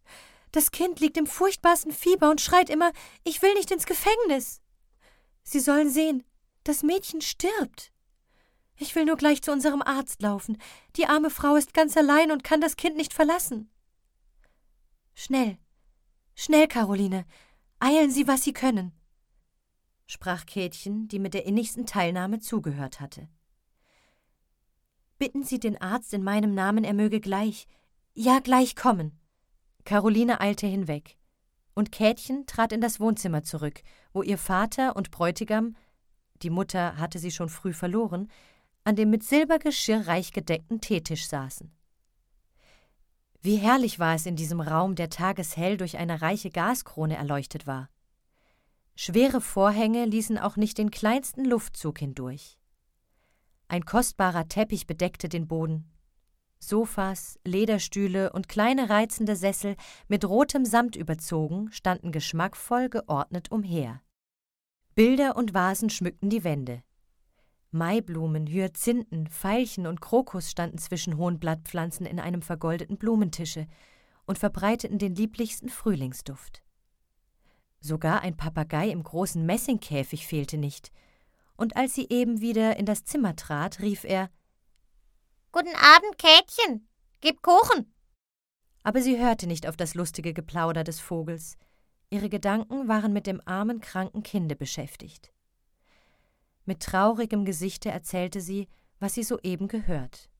Das Kind liegt im furchtbarsten Fieber und schreit immer, ich will nicht ins Gefängnis. Sie sollen sehen, das Mädchen stirbt. Ich will nur gleich zu unserem Arzt laufen. Die arme Frau ist ganz allein und kann das Kind nicht verlassen. Schnell, schnell, Caroline, eilen Sie, was Sie können, sprach Käthchen, die mit der innigsten Teilnahme zugehört hatte. Bitten Sie den Arzt in meinem Namen, er möge gleich, ja gleich kommen. Caroline eilte hinweg, und Käthchen trat in das Wohnzimmer zurück, wo ihr Vater und Bräutigam, die Mutter hatte sie schon früh verloren, an dem mit Silbergeschirr reich gedeckten Teetisch saßen. Wie herrlich war es in diesem Raum, der tageshell durch eine reiche Gaskrone erleuchtet war. Schwere Vorhänge ließen auch nicht den kleinsten Luftzug hindurch. Ein kostbarer Teppich bedeckte den Boden. Sofas, Lederstühle und kleine reizende Sessel mit rotem Samt überzogen standen geschmackvoll geordnet umher. Bilder und Vasen schmückten die Wände. Maiblumen, Hyazinthen, Veilchen und Krokus standen zwischen hohen Blattpflanzen in einem vergoldeten Blumentische und verbreiteten den lieblichsten Frühlingsduft. Sogar ein Papagei im großen Messingkäfig fehlte nicht, und als sie eben wieder in das Zimmer trat, rief er: »Guten Abend, Käthchen, gib Kuchen!« Aber sie hörte nicht auf das lustige Geplauder des Vogels. Ihre Gedanken waren mit dem armen, kranken Kinde beschäftigt. Mit traurigem Gesichte erzählte sie, was sie soeben gehört.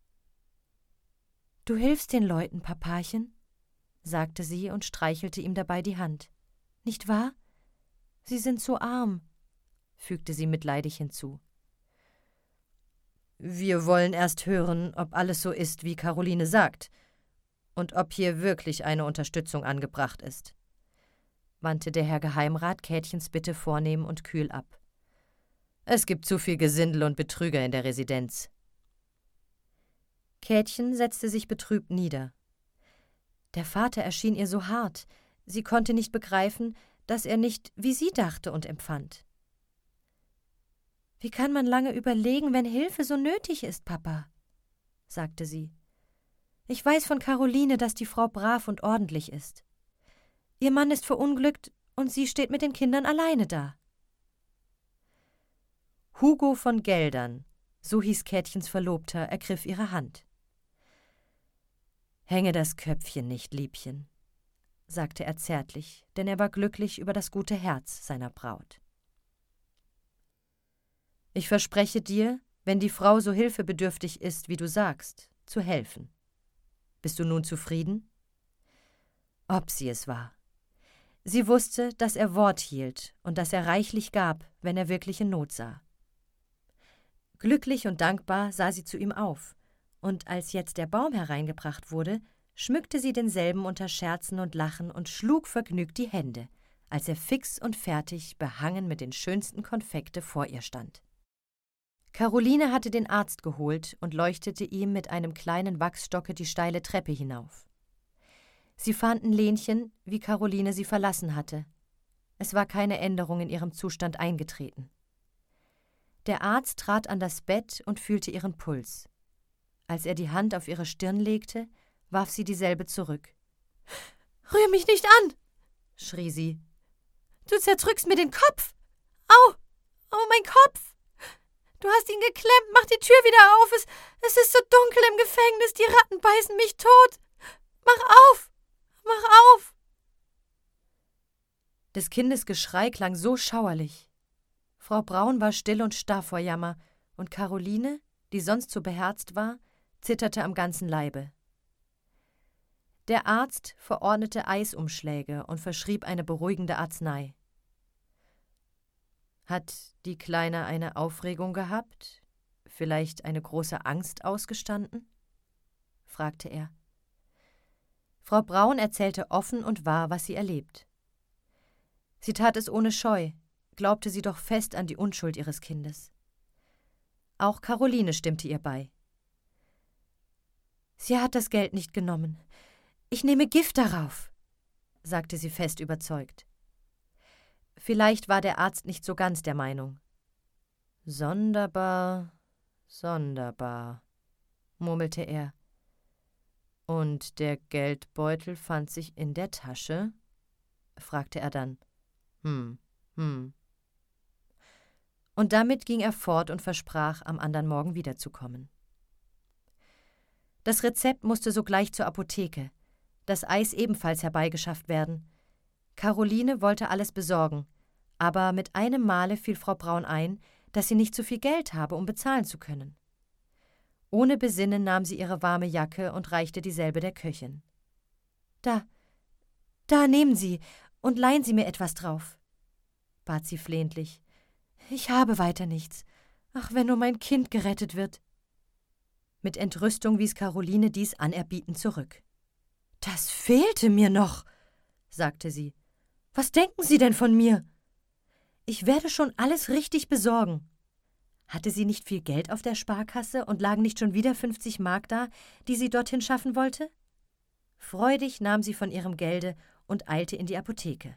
»Du hilfst den Leuten, Papachen«, sagte sie und streichelte ihm dabei die Hand. »Nicht wahr? Sie sind so arm«, fügte sie mitleidig hinzu. »Wir wollen erst hören, ob alles so ist, wie Caroline sagt, und ob hier wirklich eine Unterstützung angebracht ist«, wandte der Herr Geheimrat Käthchens Bitte vornehm und kühl ab. »Es gibt zu viel Gesindel und Betrüger in der Residenz.« Käthchen setzte sich betrübt nieder. Der Vater erschien ihr so hart, sie konnte nicht begreifen, dass er nicht wie sie dachte und empfand. »Wie kann man lange überlegen, wenn Hilfe so nötig ist, Papa?«, sagte sie. »Ich weiß von Caroline, dass die Frau brav und ordentlich ist. Ihr Mann ist verunglückt und sie steht mit den Kindern alleine da.« Hugo von Geldern, so hieß Käthchens Verlobter, ergriff ihre Hand. »Hänge das Köpfchen nicht, Liebchen«, sagte er zärtlich, denn er war glücklich über das gute Herz seiner Braut. »Ich verspreche dir, wenn die Frau so hilfebedürftig ist, wie du sagst, zu helfen. Bist du nun zufrieden?« Ob sie es war. Sie wusste, dass er Wort hielt und dass er reichlich gab, wenn er wirklich in Not sah. Glücklich und dankbar sah sie zu ihm auf, und als jetzt der Baum hereingebracht wurde, schmückte sie denselben unter Scherzen und Lachen und schlug vergnügt die Hände, als er fix und fertig, behangen mit den schönsten Konfekte, vor ihr stand. Caroline hatte den Arzt geholt und leuchtete ihm mit einem kleinen Wachsstocke die steile Treppe hinauf. Sie fanden Lenchen, wie Caroline sie verlassen hatte. Es war keine Änderung in ihrem Zustand eingetreten. Der Arzt trat an das Bett und fühlte ihren Puls. Als er die Hand auf ihre Stirn legte, warf sie dieselbe zurück. »Rühr mich nicht an«, schrie sie. »Du zerdrückst mir den Kopf. Au, au, mein Kopf. Du hast ihn geklemmt, mach die Tür wieder auf. Es, es ist so dunkel im Gefängnis, die Ratten beißen mich tot. Mach auf, mach auf.« Des Kindes Geschrei klang so schauerlich. Frau Braun war still und starr vor Jammer, und Caroline, die sonst so beherzt war, zitterte am ganzen Leibe. Der Arzt verordnete Eisumschläge und verschrieb eine beruhigende Arznei. »Hat die Kleine eine Aufregung gehabt? Vielleicht eine große Angst ausgestanden?« fragte er. Frau Braun erzählte offen und wahr, was sie erlebt. Sie tat es ohne Scheu, glaubte sie doch fest an die Unschuld ihres Kindes. Auch Caroline stimmte ihr bei. »Sie hat das Geld nicht genommen. Ich nehme Gift darauf«, sagte sie fest überzeugt. Vielleicht war der Arzt nicht so ganz der Meinung. »Sonderbar, sonderbar«, murmelte er. »Und der Geldbeutel fand sich in der Tasche?« fragte er dann. »Hm, hm.« Und damit ging er fort und versprach, am anderen Morgen wiederzukommen. Das Rezept musste sogleich zur Apotheke, das Eis ebenfalls herbeigeschafft werden. Karoline wollte alles besorgen, aber mit einem Male fiel Frau Braun ein, dass sie nicht so viel Geld habe, um bezahlen zu können. Ohne Besinnen nahm sie ihre warme Jacke und reichte dieselbe der Köchin. »Da, da, nehmen Sie und leihen Sie mir etwas drauf«, bat sie flehentlich. »Ich habe weiter nichts. Ach, wenn nur mein Kind gerettet wird.« Mit Entrüstung wies Karoline dies anerbietend zurück. »Das fehlte mir noch«, sagte sie. »Was denken Sie denn von mir?« »Ich werde schon alles richtig besorgen.« Hatte sie nicht viel Geld auf der Sparkasse und lagen nicht schon wieder fünfzig Mark da, die sie dorthin schaffen wollte? Freudig nahm sie von ihrem Gelde und eilte in die Apotheke.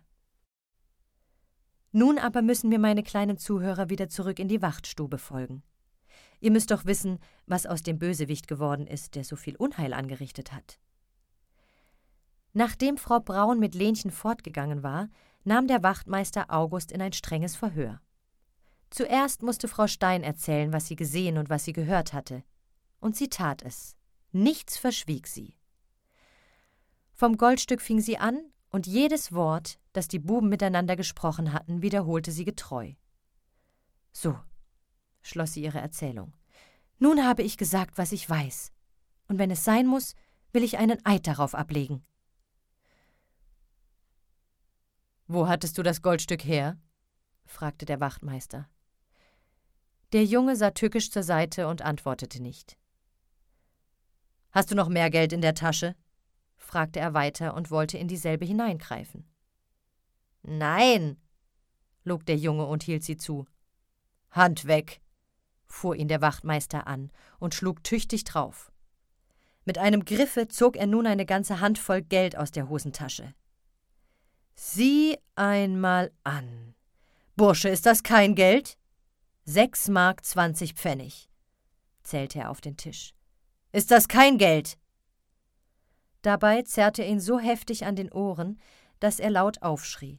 Nun aber müssen mir meine kleinen Zuhörer wieder zurück in die Wachtstube folgen. Ihr müsst doch wissen, was aus dem Bösewicht geworden ist, der so viel Unheil angerichtet hat. Nachdem Frau Braun mit Lenchen fortgegangen war, nahm der Wachtmeister August in ein strenges Verhör. Zuerst musste Frau Stein erzählen, was sie gesehen und was sie gehört hatte. Und sie tat es. Nichts verschwieg sie. Vom Goldstück fing sie an, und jedes Wort, das die Buben miteinander gesprochen hatten, wiederholte sie getreu. »So«, schloss sie ihre Erzählung, »nun habe ich gesagt, was ich weiß. Und wenn es sein muss, will ich einen Eid darauf ablegen.« »Wo hattest du das Goldstück her?« fragte der Wachtmeister. Der Junge sah tückisch zur Seite und antwortete nicht. »Hast du noch mehr Geld in der Tasche?« fragte er weiter und wollte in dieselbe hineingreifen. »Nein«, log der Junge und hielt sie zu. »Hand weg«, fuhr ihn der Wachtmeister an und schlug tüchtig drauf. Mit einem Griffe zog er nun eine ganze Handvoll Geld aus der Hosentasche. »Sieh einmal an. Bursche, ist das kein Geld? Sechs Mark zwanzig Pfennig«, zählte er auf den Tisch. »Ist das kein Geld?« Dabei zerrte er ihn so heftig an den Ohren, dass er laut aufschrie.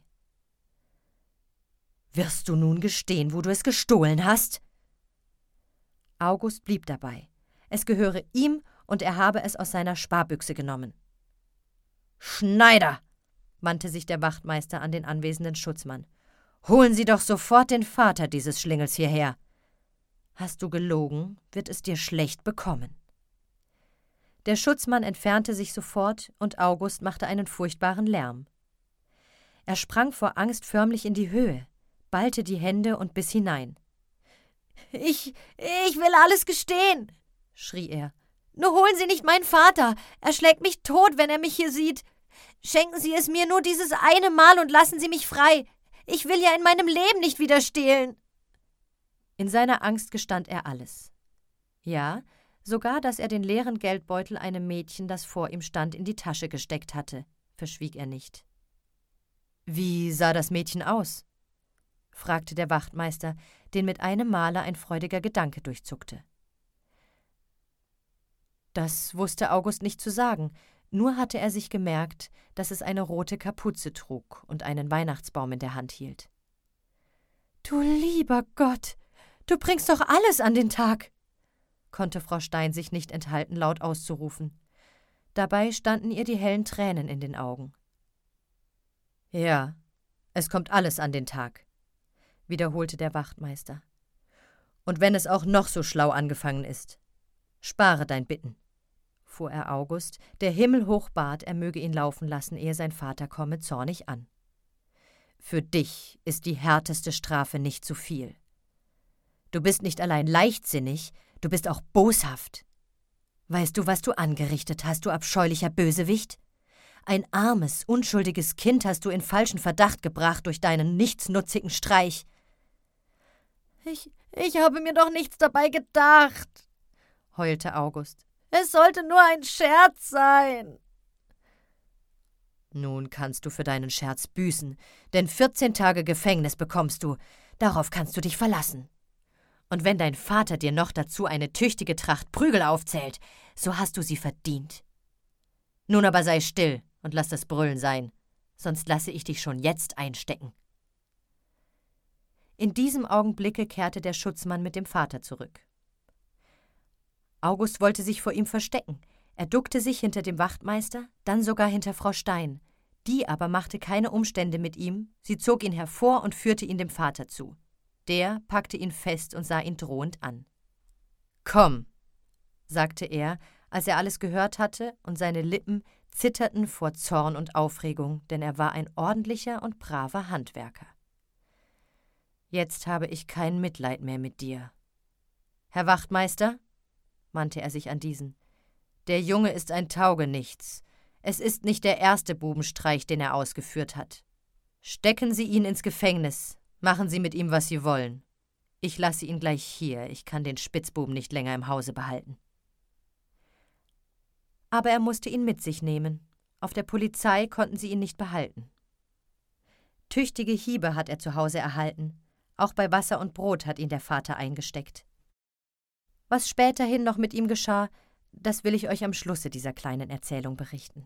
»Wirst du nun gestehen, wo du es gestohlen hast?« August blieb dabei. Es gehöre ihm und er habe es aus seiner Sparbüchse genommen. »Schneider«, wandte sich der Wachtmeister an den anwesenden Schutzmann, »holen Sie doch sofort den Vater dieses Schlingels hierher. Hast du gelogen, wird es dir schlecht bekommen.« Der Schutzmann entfernte sich sofort und August machte einen furchtbaren Lärm. Er sprang vor Angst förmlich in die Höhe, ballte die Hände und biss hinein. »Ich, ich will alles gestehen«, schrie er. »Nur holen Sie nicht meinen Vater, er schlägt mich tot, wenn er mich hier sieht. Schenken Sie es mir nur dieses eine Mal und lassen Sie mich frei. Ich will ja in meinem Leben nicht wieder stehlen.« In seiner Angst gestand er alles. Ja, sogar, dass er den leeren Geldbeutel einem Mädchen, das vor ihm stand, in die Tasche gesteckt hatte, verschwieg er nicht. »Wie sah das Mädchen aus?« fragte der Wachtmeister, den mit einem Male ein freudiger Gedanke durchzuckte. Das wusste August nicht zu sagen, nur hatte er sich gemerkt, dass es eine rote Kapuze trug und einen Weihnachtsbaum in der Hand hielt. »Du lieber Gott, du bringst doch alles an den Tag«, konnte Frau Stein sich nicht enthalten, laut auszurufen. Dabei standen ihr die hellen Tränen in den Augen. »Ja, es kommt alles an den Tag«, wiederholte der Wachtmeister. »Und wenn es auch noch so schlau angefangen ist. Spare dein Bitten«, fuhr er August, der himmelhoch bat, er möge ihn laufen lassen, ehe sein Vater komme, zornig an. »Für dich ist die härteste Strafe nicht zu viel. Du bist nicht allein leichtsinnig, du bist auch boshaft. Weißt du, was du angerichtet hast, du abscheulicher Bösewicht? Ein armes, unschuldiges Kind hast du in falschen Verdacht gebracht durch deinen nichtsnutzigen Streich.« »Ich, ich habe mir doch nichts dabei gedacht«, heulte August. »Es sollte nur ein Scherz sein.« »Nun kannst du für deinen Scherz büßen, denn vierzehn Tage Gefängnis bekommst du, darauf kannst du dich verlassen. Und wenn dein Vater dir noch dazu eine tüchtige Tracht Prügel aufzählt, so hast du sie verdient. Nun aber sei still und lass das Brüllen sein, sonst lasse ich dich schon jetzt einstecken.« In diesem Augenblicke kehrte der Schutzmann mit dem Vater zurück. August wollte sich vor ihm verstecken. Er duckte sich hinter dem Wachtmeister, dann sogar hinter Frau Stein. Die aber machte keine Umstände mit ihm, sie zog ihn hervor und führte ihn dem Vater zu. Der packte ihn fest und sah ihn drohend an. »Komm«, sagte er, als er alles gehört hatte, und seine Lippen zitterten vor Zorn und Aufregung, denn er war ein ordentlicher und braver Handwerker. »Jetzt habe ich kein Mitleid mehr mit dir. Herr Wachtmeister«, wandte er sich an diesen, »der Junge ist ein Taugenichts. Es ist nicht der erste Bubenstreich, den er ausgeführt hat. Stecken Sie ihn ins Gefängnis, machen Sie mit ihm, was Sie wollen. Ich lasse ihn gleich hier, ich kann den Spitzbuben nicht länger im Hause behalten.« Aber er musste ihn mit sich nehmen. Auf der Polizei konnten sie ihn nicht behalten. Tüchtige Hiebe hat er zu Hause erhalten. Auch bei Wasser und Brot hat ihn der Vater eingesteckt. Was späterhin noch mit ihm geschah, das will ich euch am Schlusse dieser kleinen Erzählung berichten.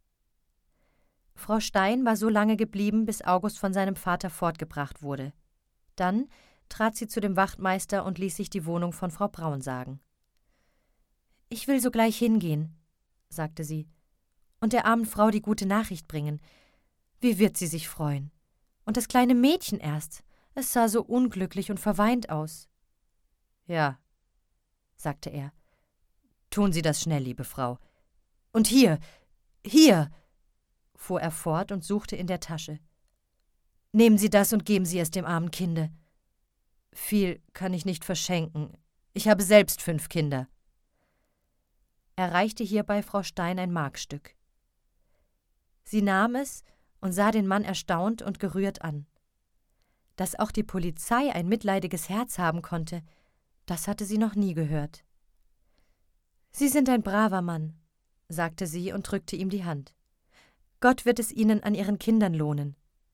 Frau Stein war so lange geblieben, bis August von seinem Vater fortgebracht wurde. Dann trat sie zu dem Wachtmeister und ließ sich die Wohnung von Frau Braun sagen. »Ich will sogleich hingehen«, sagte sie, »und der armen Frau die gute Nachricht bringen. Wie wird sie sich freuen? Und das kleine Mädchen erst, es sah so unglücklich und verweint aus.« »Ja«, sagte er, »tun Sie das schnell, liebe Frau. Und hier, hier«, fuhr er fort und suchte in der Tasche. »Nehmen Sie das und geben Sie es dem armen Kinde. Viel kann ich nicht verschenken. Ich habe selbst fünf Kinder.« Er reichte hierbei Frau Stein ein Markstück. Sie nahm es und sah den Mann erstaunt und gerührt an. Dass auch die Polizei ein mitleidiges Herz haben konnte, das hatte sie noch nie gehört. »Sie sind ein braver Mann«, sagte sie und drückte ihm die Hand. »Gott wird es Ihnen an Ihren Kindern lohnen.«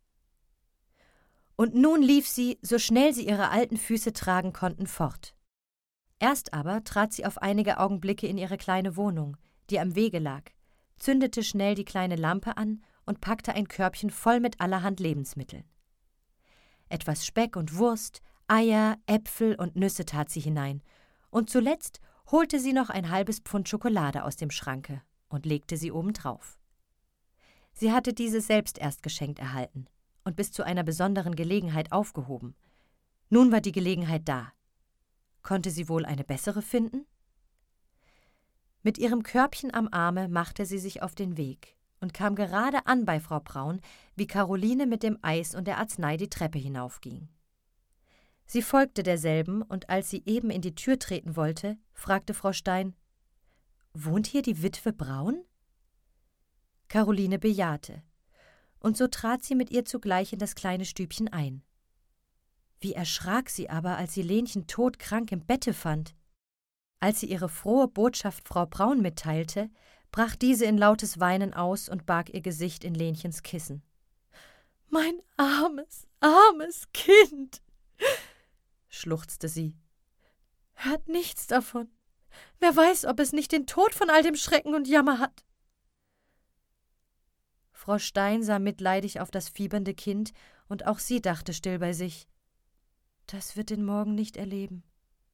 Und nun lief sie, so schnell sie ihre alten Füße tragen konnten, fort. Erst aber trat sie auf einige Augenblicke in ihre kleine Wohnung, die am Wege lag, zündete schnell die kleine Lampe an und packte ein Körbchen voll mit allerhand Lebensmitteln. Etwas Speck und Wurst, Eier, Äpfel und Nüsse tat sie hinein, und zuletzt holte sie noch ein halbes Pfund Schokolade aus dem Schranke und legte sie obendrauf. Sie hatte diese selbst erst geschenkt erhalten und bis zu einer besonderen Gelegenheit aufgehoben. Nun war die Gelegenheit da. Konnte sie wohl eine bessere finden? Mit ihrem Körbchen am Arme machte sie sich auf den Weg und kam gerade an bei Frau Braun, wie Karoline mit dem Eis und der Arznei die Treppe hinaufging. Sie folgte derselben, und als sie eben in die Tür treten wollte, fragte Frau Stein: »Wohnt hier die Witwe Braun?« Karoline bejahte, und so trat sie mit ihr zugleich in das kleine Stübchen ein. Wie erschrak sie aber, als sie Lenchen todkrank im Bette fand. Als sie ihre frohe Botschaft Frau Braun mitteilte, brach diese in lautes Weinen aus und barg ihr Gesicht in Lenchens Kissen. »Mein armes, armes Kind«, schluchzte sie. »Hört nichts davon. Wer weiß, ob es nicht den Tod von all dem Schrecken und Jammer hat.« Frau Stein sah mitleidig auf das fiebernde Kind, und auch sie dachte still bei sich: »Das wird den Morgen nicht erleben.«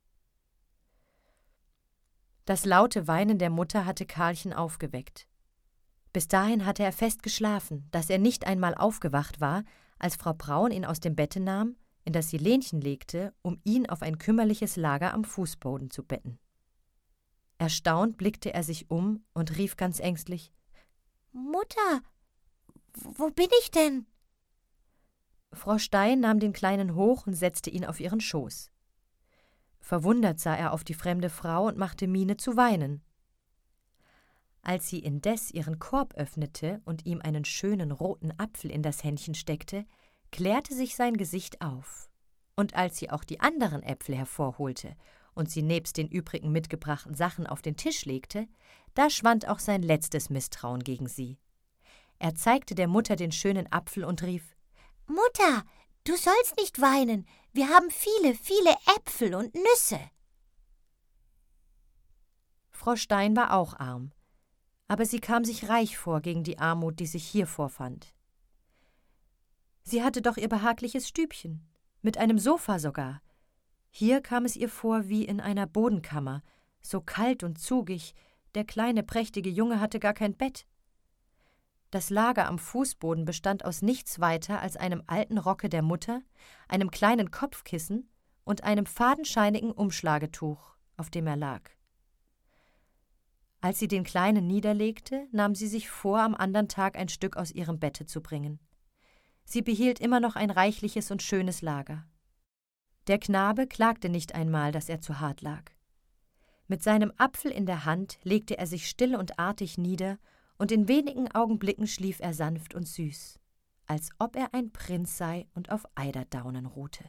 Das laute Weinen der Mutter hatte Karlchen aufgeweckt. Bis dahin hatte er fest geschlafen, dass er nicht einmal aufgewacht war, als Frau Braun ihn aus dem Bette nahm, in das sie Lenchen legte, um ihn auf ein kümmerliches Lager am Fußboden zu betten. Erstaunt blickte er sich um und rief ganz ängstlich: »Mutter, wo bin ich denn?« Frau Stein nahm den Kleinen hoch und setzte ihn auf ihren Schoß. Verwundert sah er auf die fremde Frau und machte Miene zu weinen. Als sie indes ihren Korb öffnete und ihm einen schönen roten Apfel in das Händchen steckte, klärte sich sein Gesicht auf. Und als sie auch die anderen Äpfel hervorholte und sie nebst den übrigen mitgebrachten Sachen auf den Tisch legte, da schwand auch sein letztes Misstrauen gegen sie. Er zeigte der Mutter den schönen Apfel und rief: »Mutter, du sollst nicht weinen, wir haben viele, viele Äpfel und Nüsse.« Frau Stein war auch arm, aber sie kam sich reich vor gegen die Armut, die sich hier vorfand. Sie hatte doch ihr behagliches Stübchen, mit einem Sofa sogar. Hier kam es ihr vor wie in einer Bodenkammer, so kalt und zugig, der kleine prächtige Junge hatte gar kein Bett. Das Lager am Fußboden bestand aus nichts weiter als einem alten Rocke der Mutter, einem kleinen Kopfkissen und einem fadenscheinigen Umschlagetuch, auf dem er lag. Als sie den Kleinen niederlegte, nahm sie sich vor, am andern Tag ein Stück aus ihrem Bette zu bringen. Sie behielt immer noch ein reichliches und schönes Lager. Der Knabe klagte nicht einmal, dass er zu hart lag. Mit seinem Apfel in der Hand legte er sich still und artig nieder, und in wenigen Augenblicken schlief er sanft und süß, als ob er ein Prinz sei und auf Eiderdaunen ruhte.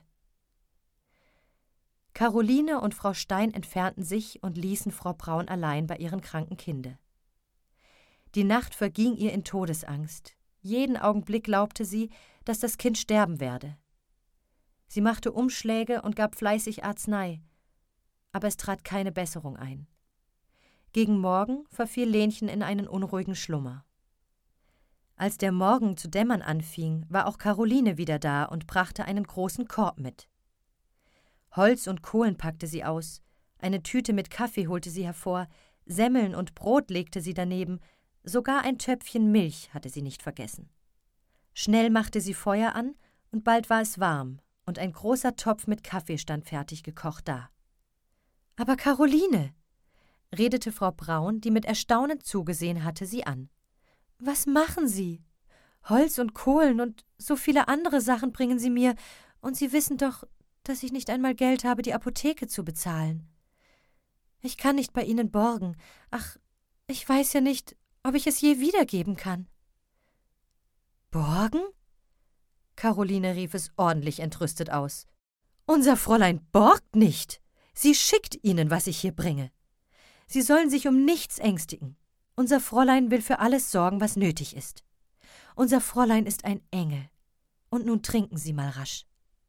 Karoline und Frau Stein entfernten sich und ließen Frau Braun allein bei ihrem kranken Kinde. Die Nacht verging ihr in Todesangst. Jeden Augenblick glaubte sie, dass das Kind sterben werde. Sie machte Umschläge und gab fleißig Arznei, aber es trat keine Besserung ein. Gegen Morgen verfiel Lenchen in einen unruhigen Schlummer. Als der Morgen zu dämmern anfing, war auch Karoline wieder da und brachte einen großen Korb mit. Holz und Kohlen packte sie aus, eine Tüte mit Kaffee holte sie hervor, Semmeln und Brot legte sie daneben, sogar ein Töpfchen Milch hatte sie nicht vergessen. Schnell machte sie Feuer an, und bald war es warm, und ein großer Topf mit Kaffee stand fertig gekocht da. »Aber Karoline«, redete Frau Braun, die mit Erstaunen zugesehen hatte, sie an. »Was machen Sie? Holz und Kohlen und so viele andere Sachen bringen Sie mir, und Sie wissen doch, dass ich nicht einmal Geld habe, die Apotheke zu bezahlen. Ich kann nicht bei Ihnen borgen. Ach, ich weiß ja nicht, ob ich es je wiedergeben kann.« »Borgen?« Karoline rief es ordentlich entrüstet aus. »Unser Fräulein borgt nicht. Sie schickt Ihnen, was ich hier bringe. Sie sollen sich um nichts ängstigen. Unser Fräulein will für alles sorgen, was nötig ist. Unser Fräulein ist ein Engel. Und nun trinken Sie mal rasch.«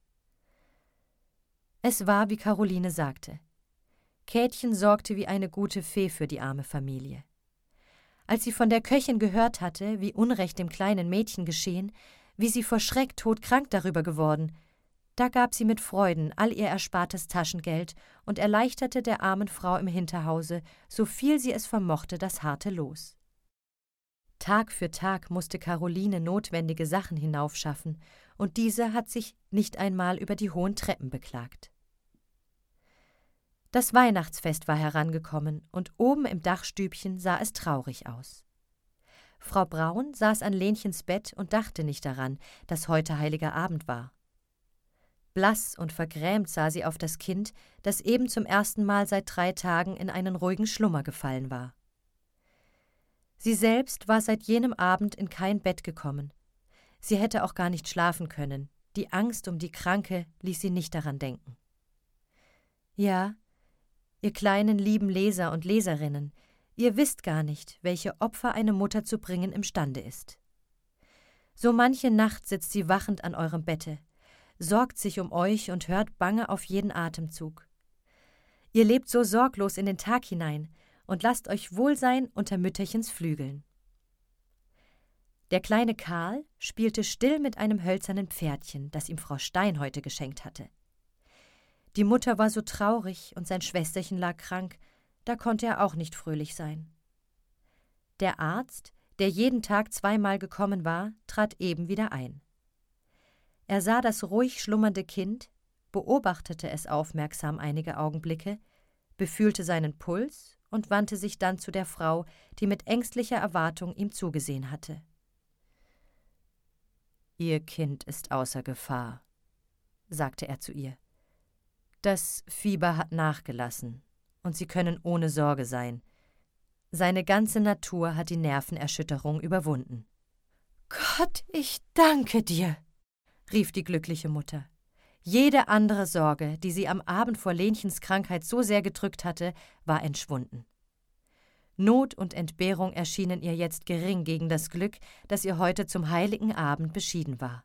Es war, wie Karoline sagte. Käthchen sorgte wie eine gute Fee für die arme Familie. Als sie von der Köchin gehört hatte, wie Unrecht dem kleinen Mädchen geschehen, wie sie vor Schreck todkrank darüber geworden, da gab sie mit Freuden all ihr erspartes Taschengeld und erleichterte der armen Frau im Hinterhause, so viel sie es vermochte, das harte Los. Tag für Tag musste Karoline notwendige Sachen hinaufschaffen, und diese hat sich nicht einmal über die hohen Treppen beklagt. Das Weihnachtsfest war herangekommen, und oben im Dachstübchen sah es traurig aus. Frau Braun saß an Lenchens Bett und dachte nicht daran, dass heute heiliger Abend war. Blass und vergrämt sah sie auf das Kind, das eben zum ersten Mal seit drei Tagen in einen ruhigen Schlummer gefallen war. Sie selbst war seit jenem Abend in kein Bett gekommen. Sie hätte auch gar nicht schlafen können. Die Angst um die Kranke ließ sie nicht daran denken. Ja, ihr kleinen lieben Leser und Leserinnen, ihr wisst gar nicht, welche Opfer eine Mutter zu bringen imstande ist. So manche Nacht sitzt sie wachend an eurem Bette, sorgt sich um euch und hört bange auf jeden Atemzug. Ihr lebt so sorglos in den Tag hinein und lasst euch wohl sein unter Mütterchens Flügeln. Der kleine Karl spielte still mit einem hölzernen Pferdchen, das ihm Frau Stein heute geschenkt hatte. Die Mutter war so traurig und sein Schwesterchen lag krank, da konnte er auch nicht fröhlich sein. Der Arzt, der jeden Tag zweimal gekommen war, trat eben wieder ein. Er sah das ruhig schlummernde Kind, beobachtete es aufmerksam einige Augenblicke, befühlte seinen Puls und wandte sich dann zu der Frau, die mit ängstlicher Erwartung ihm zugesehen hatte. »Ihr Kind ist außer Gefahr«, sagte er zu ihr. »Das Fieber hat nachgelassen, und Sie können ohne Sorge sein. Seine ganze Natur hat die Nervenerschütterung überwunden.« »Gott, ich danke dir«, rief die glückliche Mutter. Jede andere Sorge, die sie am Abend vor Lenchens Krankheit so sehr gedrückt hatte, war entschwunden. Not und Entbehrung erschienen ihr jetzt gering gegen das Glück, das ihr heute zum heiligen Abend beschieden war.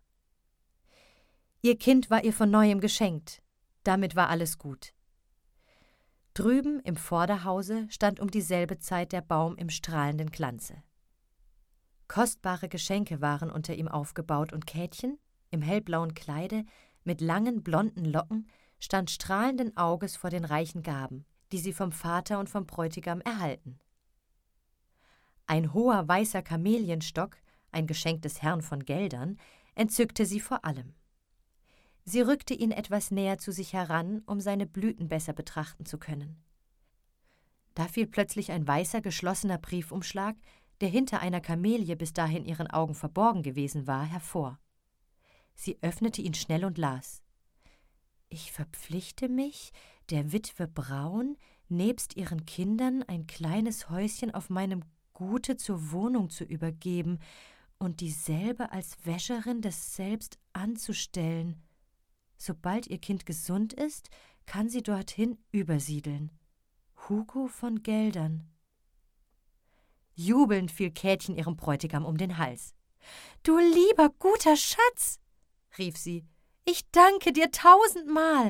Ihr Kind war ihr von neuem geschenkt, damit war alles gut. Drüben im Vorderhause stand um dieselbe Zeit der Baum im strahlenden Glanze. Kostbare Geschenke waren unter ihm aufgebaut, und Käthchen, im hellblauen Kleide, mit langen blonden Locken, stand strahlenden Auges vor den reichen Gaben, die sie vom Vater und vom Bräutigam erhalten. Ein hoher weißer Kamelienstock, ein Geschenk des Herrn von Geldern, entzückte sie vor allem. Sie rückte ihn etwas näher zu sich heran, um seine Blüten besser betrachten zu können. Da fiel plötzlich ein weißer, geschlossener Briefumschlag, der hinter einer Kamelie bis dahin ihren Augen verborgen gewesen war, hervor. Sie öffnete ihn schnell und las: »Ich verpflichte mich, der Witwe Braun nebst ihren Kindern ein kleines Häuschen auf meinem Gute zur Wohnung zu übergeben und dieselbe als Wäscherin desselbst anzustellen. Sobald ihr Kind gesund ist, kann sie dorthin übersiedeln. Hugo von Geldern.« Jubelnd fiel Käthchen ihrem Bräutigam um den Hals. »Du lieber, guter Schatz«, rief sie, »ich danke dir tausendmal.«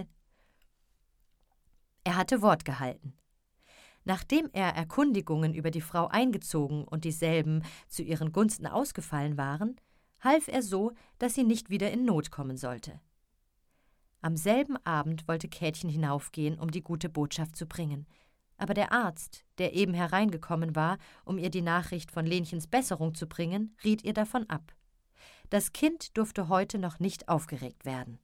Er hatte Wort gehalten. Nachdem er Erkundigungen über die Frau eingezogen und dieselben zu ihren Gunsten ausgefallen waren, half er so, dass sie nicht wieder in Not kommen sollte. Am selben Abend wollte Käthchen hinaufgehen, um die gute Botschaft zu bringen, aber der Arzt, der eben hereingekommen war, um ihr die Nachricht von Lenchens Besserung zu bringen, riet ihr davon ab. Das Kind durfte heute noch nicht aufgeregt werden.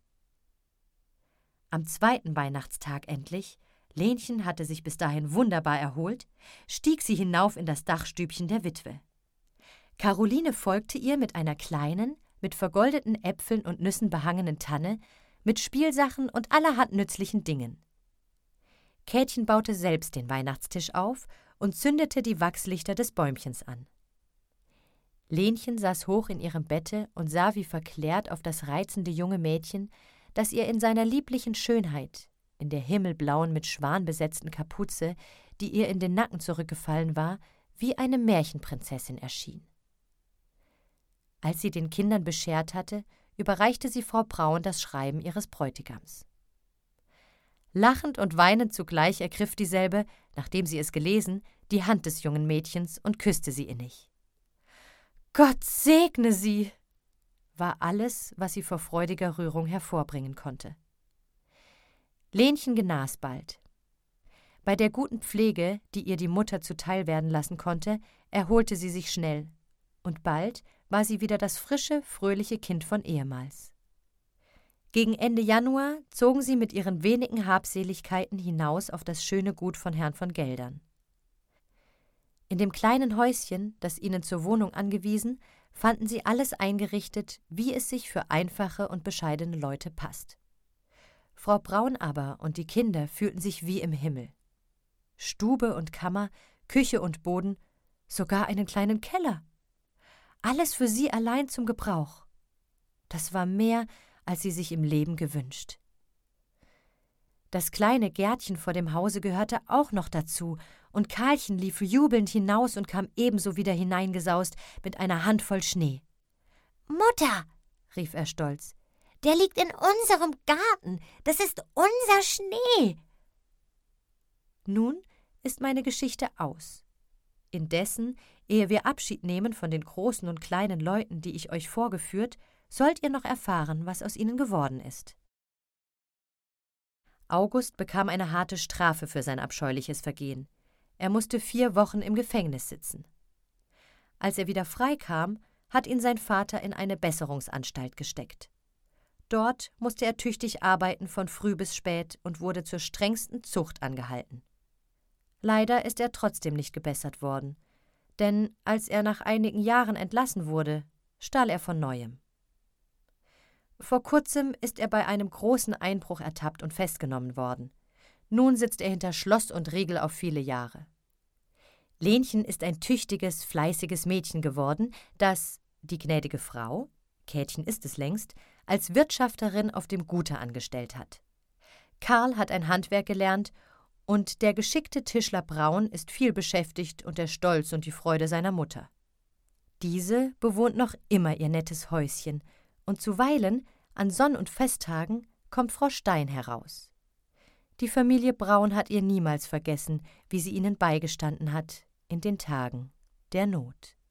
Am zweiten Weihnachtstag endlich, Lenchen hatte sich bis dahin wunderbar erholt, stieg sie hinauf in das Dachstübchen der Witwe. Caroline folgte ihr mit einer kleinen, mit vergoldeten Äpfeln und Nüssen behangenen Tanne, mit Spielsachen und allerhand nützlichen Dingen. Käthchen baute selbst den Weihnachtstisch auf und zündete die Wachslichter des Bäumchens an. Lenchen saß hoch in ihrem Bette und sah wie verklärt auf das reizende junge Mädchen, das ihr in seiner lieblichen Schönheit, in der himmelblauen, mit Schwan besetzten Kapuze, die ihr in den Nacken zurückgefallen war, wie eine Märchenprinzessin erschien. Als sie den Kindern beschert hatte, überreichte sie Frau Braun das Schreiben ihres Bräutigams. Lachend und weinend zugleich ergriff dieselbe, nachdem sie es gelesen, die Hand des jungen Mädchens und küsste sie innig. »Gott segne sie«, war alles, was sie vor freudiger Rührung hervorbringen konnte. Lenchen genas bald. Bei der guten Pflege, die ihr die Mutter zuteil werden lassen konnte, erholte sie sich schnell, und bald war sie wieder das frische, fröhliche Kind von ehemals. Gegen Ende Januar zogen sie mit ihren wenigen Habseligkeiten hinaus auf das schöne Gut von Herrn von Geldern. In dem kleinen Häuschen, das ihnen zur Wohnung angewiesen, fanden sie alles eingerichtet, wie es sich für einfache und bescheidene Leute passt. Frau Braun aber und die Kinder fühlten sich wie im Himmel. Stube und Kammer, Küche und Boden, sogar einen kleinen Keller. Alles für sie allein zum Gebrauch. Das war mehr, als sie sich im Leben gewünscht. Das kleine Gärtchen vor dem Hause gehörte auch noch dazu, und Karlchen lief jubelnd hinaus und kam ebenso wieder hineingesaust mit einer Handvoll Schnee. »Mutter«, rief er stolz, »der liegt in unserem Garten, das ist unser Schnee.« Nun ist meine Geschichte aus. Indessen, ehe wir Abschied nehmen von den großen und kleinen Leuten, die ich euch vorgeführt, sollt ihr noch erfahren, was aus ihnen geworden ist. August bekam eine harte Strafe für sein abscheuliches Vergehen. Er musste vier Wochen im Gefängnis sitzen. Als er wieder frei kam, hat ihn sein Vater in eine Besserungsanstalt gesteckt. Dort musste er tüchtig arbeiten von früh bis spät und wurde zur strengsten Zucht angehalten. Leider ist er trotzdem nicht gebessert worden, denn als er nach einigen Jahren entlassen wurde, stahl er von Neuem. Vor kurzem ist er bei einem großen Einbruch ertappt und festgenommen worden. Nun sitzt er hinter Schloss und Riegel auf viele Jahre. Lenchen ist ein tüchtiges, fleißiges Mädchen geworden, das die gnädige Frau, Käthchen ist es längst, als Wirtschafterin auf dem Gute angestellt hat. Karl hat ein Handwerk gelernt, und der geschickte Tischler Braun ist viel beschäftigt und der Stolz und die Freude seiner Mutter. Diese bewohnt noch immer ihr nettes Häuschen, und zuweilen, an Sonn- und Festtagen, kommt Frau Stein heraus. Die Familie Braun hat ihr niemals vergessen, wie sie ihnen beigestanden hat in den Tagen der Not.